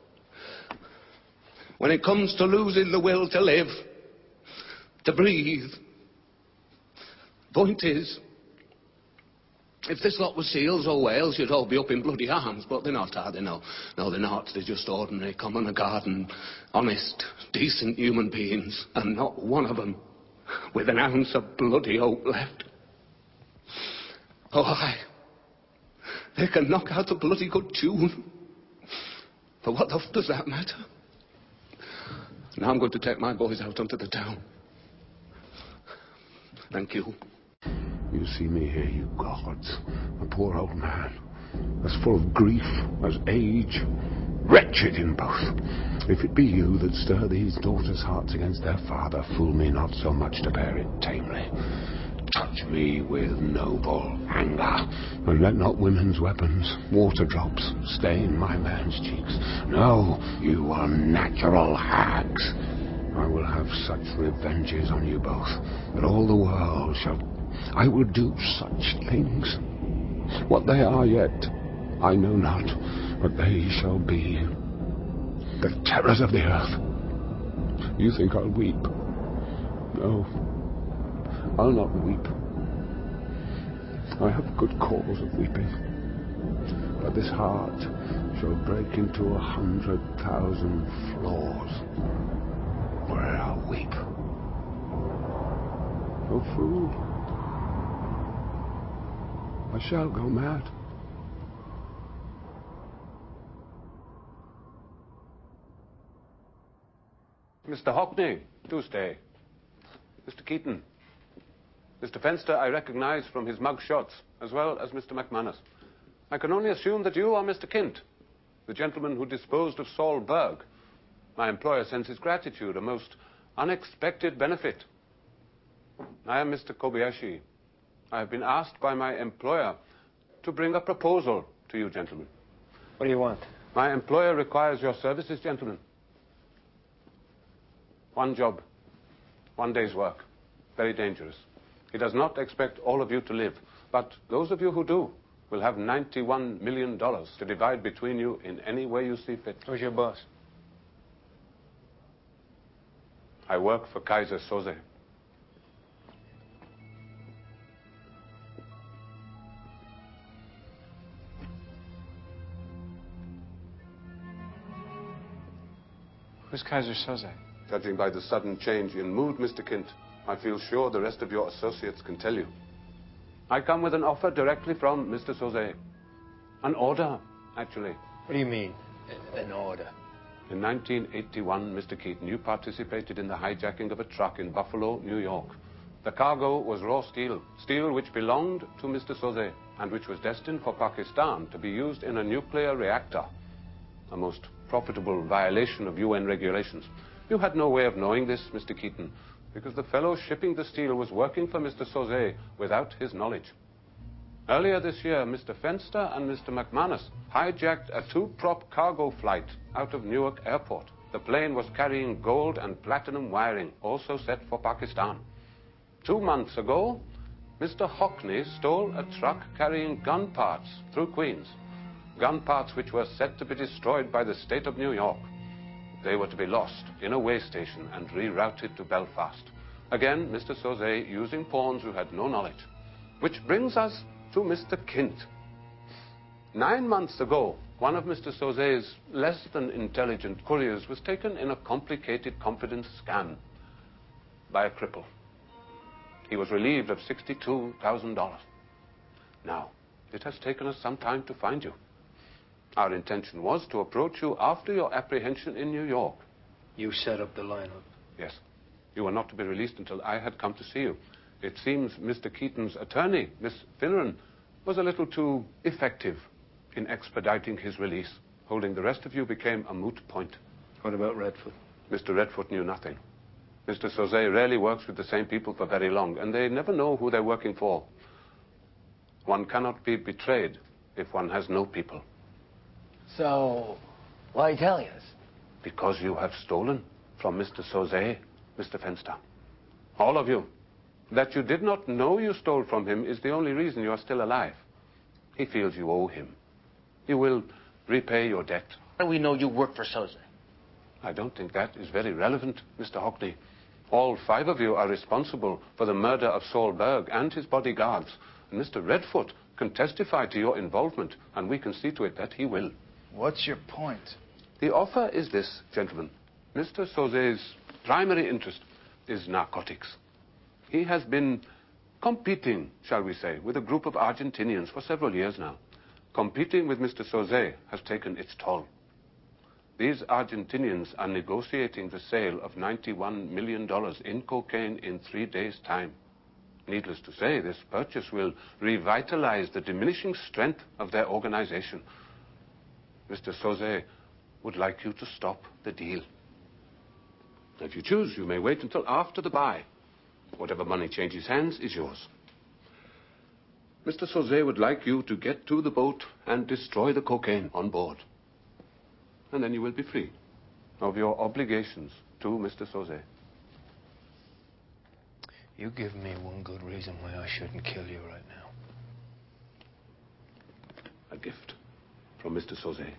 when it comes to losing the will to live, to breathe, point is, if this lot was seals or whales, you'd all be up in bloody arms, but they're not, are they? No, no, they're not. They're just ordinary, common garden, honest, decent human beings, and not one of them with an ounce of bloody hope left. Oh, aye. They can knock out a bloody good tune. But what the f*** does that matter? Now I'm going to take my boys out onto the town. Thank you. You see me here, you gods. A poor old man, as full of grief as age, wretched in both. If it be you that stir these daughters' hearts against their father, fool me not so much to bear it tamely. Touch me with noble anger, and let not women's weapons, water drops, stain my man's cheeks. No, you unnatural hags. I will have such revenges on you both, that all the world shall... I will do such things. What they are yet, I know not, but they shall be the terrors of the earth. You think I'll weep? No, I'll not weep. I have good cause of weeping. But this heart shall break into a hundred thousand flaws, where I'll weep. Oh, fool. I shall go mad. Mister Hockney, do stay. Mister Keaton. Mister Fenster I recognize from his mug shots, as well as Mister McManus. I can only assume that you are Mister Kint, the gentleman who disposed of Saul Berg. My employer sends his gratitude, a most unexpected benefit. I am Mister Kobayashi. I have been asked by my employer to bring a proposal to you, gentlemen. What do you want? My employer requires your services, gentlemen. One job, one day's work. Very dangerous. He does not expect all of you to live, but those of you who do will have ninety-one million dollars to divide between you in any way you see fit. Who's your boss? I work for Kaiser Soze. Who's Kaiser Soze? Judging by the sudden change in mood, Mister Kint, I feel sure the rest of your associates can tell you. I come with an offer directly from Mister Soze. An order, actually. What do you mean, an order? In nineteen eighty-one, Mister Keaton, you participated in the hijacking of a truck in Buffalo, New York. The cargo was raw steel, steel which belonged to Mister Soze, and which was destined for Pakistan to be used in a nuclear reactor. A most profitable violation of U N regulations. You had no way of knowing this, Mister Keaton, because the fellow shipping the steel was working for Mister Soze without his knowledge. Earlier this year, Mister Fenster and Mister McManus hijacked a two-prop cargo flight out of Newark Airport. The plane was carrying gold and platinum wiring, also set for Pakistan. Two months ago, Mister Hockney stole a truck carrying gun parts through Queens. Gun parts which were set to be destroyed by the state of New York. They were to be lost in a way station and rerouted to Belfast. Again, Mister Soze using pawns who had no knowledge. Which brings us to Mister Kint. Nine months ago, one of Mister Soze's less than intelligent couriers was taken in a complicated confidence scam by a cripple. He was relieved of sixty-two thousand dollars. Now, it has taken us some time to find you. Our intention was to approach you after your apprehension in New York. You set up the lineup. Yes. You were not to be released until I had come to see you. It seems Mister Keaton's attorney, Miss Finneran, was a little too effective in expediting his release. Holding the rest of you became a moot point. What about Redfoot? Mister Redfoot knew nothing. Mister Sauzet rarely works with the same people for very long, and they never know who they're working for. One cannot be betrayed if one has no people. So, why tell us? Because you have stolen from Mister Sauzet, Mister Fenster. All of you. That you did not know you stole from him is the only reason you are still alive. He feels you owe him. You will repay your debt. How do we know you work for Sauzet? I don't think that is very relevant, Mister Hockney. All five of you are responsible for the murder of Saul Berg and his bodyguards. And Mister Redfoot can testify to your involvement, and we can see to it that he will. What's your point? The offer is this, gentlemen. Mister Sauzet's primary interest is narcotics. He has been competing, shall we say, with a group of Argentinians for several years now. Competing with Mister Sauzet has taken its toll. These Argentinians are negotiating the sale of ninety-one million dollars in cocaine in three days' time. Needless to say, this purchase will revitalize the diminishing strength of their organization. Mister Sauzet would like you to stop the deal. If you choose, you may wait until after the buy. Whatever money changes hands is yours. Mister Sauzet would like you to get to the boat and destroy the cocaine on board. And then you will be free of your obligations to Mister Sauzet. You give me one good reason why I shouldn't kill you right now. A gift from Mister Sauzet.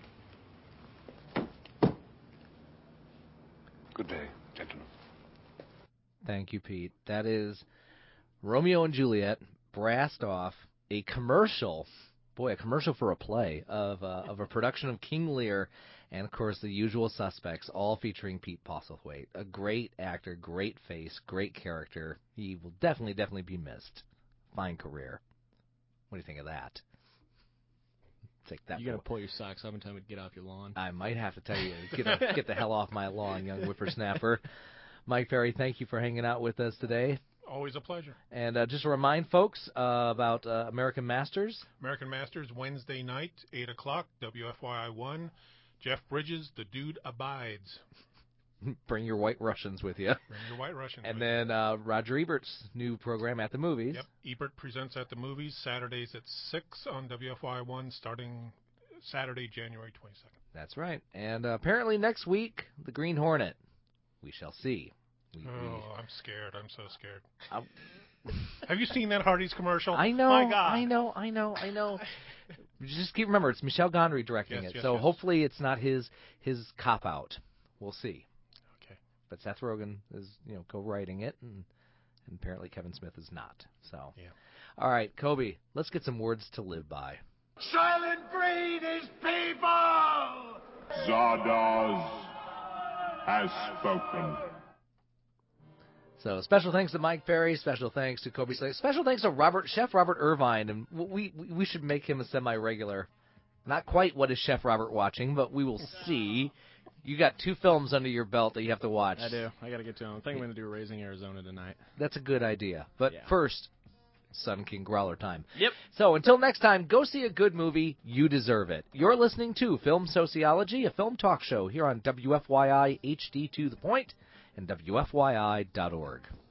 Good day, gentlemen. Thank you, Pete. That is Romeo and Juliet, brassed off a commercial, boy, a commercial for a play of uh, of a production of King Lear, and of course The Usual Suspects, all featuring Pete Postlethwaite. A great actor, great face, great character. He will definitely, definitely be missed. Fine career. What do you think of that? Take that. You got to pull your socks up and tell me to get off your lawn. I might have to tell you, get a, get the hell off my lawn, young whippersnapper. Mike Ferry, thank you for hanging out with us today. Always a pleasure. And uh, just to remind folks uh, about uh, American Masters. American Masters, Wednesday night, eight o'clock, W F Y I one. Jeff Bridges, The Dude Abides. Bring your White Russians with you. Bring your White Russians And with then you. uh, Roger Ebert's new program, At the Movies. Yep, Ebert Presents At the Movies, Saturdays at six on W F Y I one, starting Saturday, January twenty-second. That's right. And uh, apparently next week, The Green Hornet. We shall see. We, oh, we... I'm scared. I'm so scared. I'm... Have you seen that Hardee's commercial? I know. My God. I know. I know. I know. Just keep remember, it's Michel Gondry directing yes, it, yes, so yes. hopefully it's not his his cop out. We'll see. Okay. But Seth Rogen is, you know, co-writing it, and, and apparently Kevin Smith is not. So. Yeah. All right, Kobe. Let's get some words to live by. Silent breed is people! Zardoz has spoken. So special thanks to Mike Perry, special thanks to Kobe Slade, special thanks to Robert Chef Robert Irvine, and we we, we should make him a semi-regular. Not quite what is Chef Robert watching, but we will see. You got two films under your belt that you have to watch. I do. I got to get to them. I think I'm going to do Raising Arizona tonight. That's a good idea. But yeah. First, Sun King Growler time. Yep. So until next time, go see a good movie. You deserve it. You're listening to Film Sociology, a film talk show here on W F Y I H D to the Point and W F Y I dot org.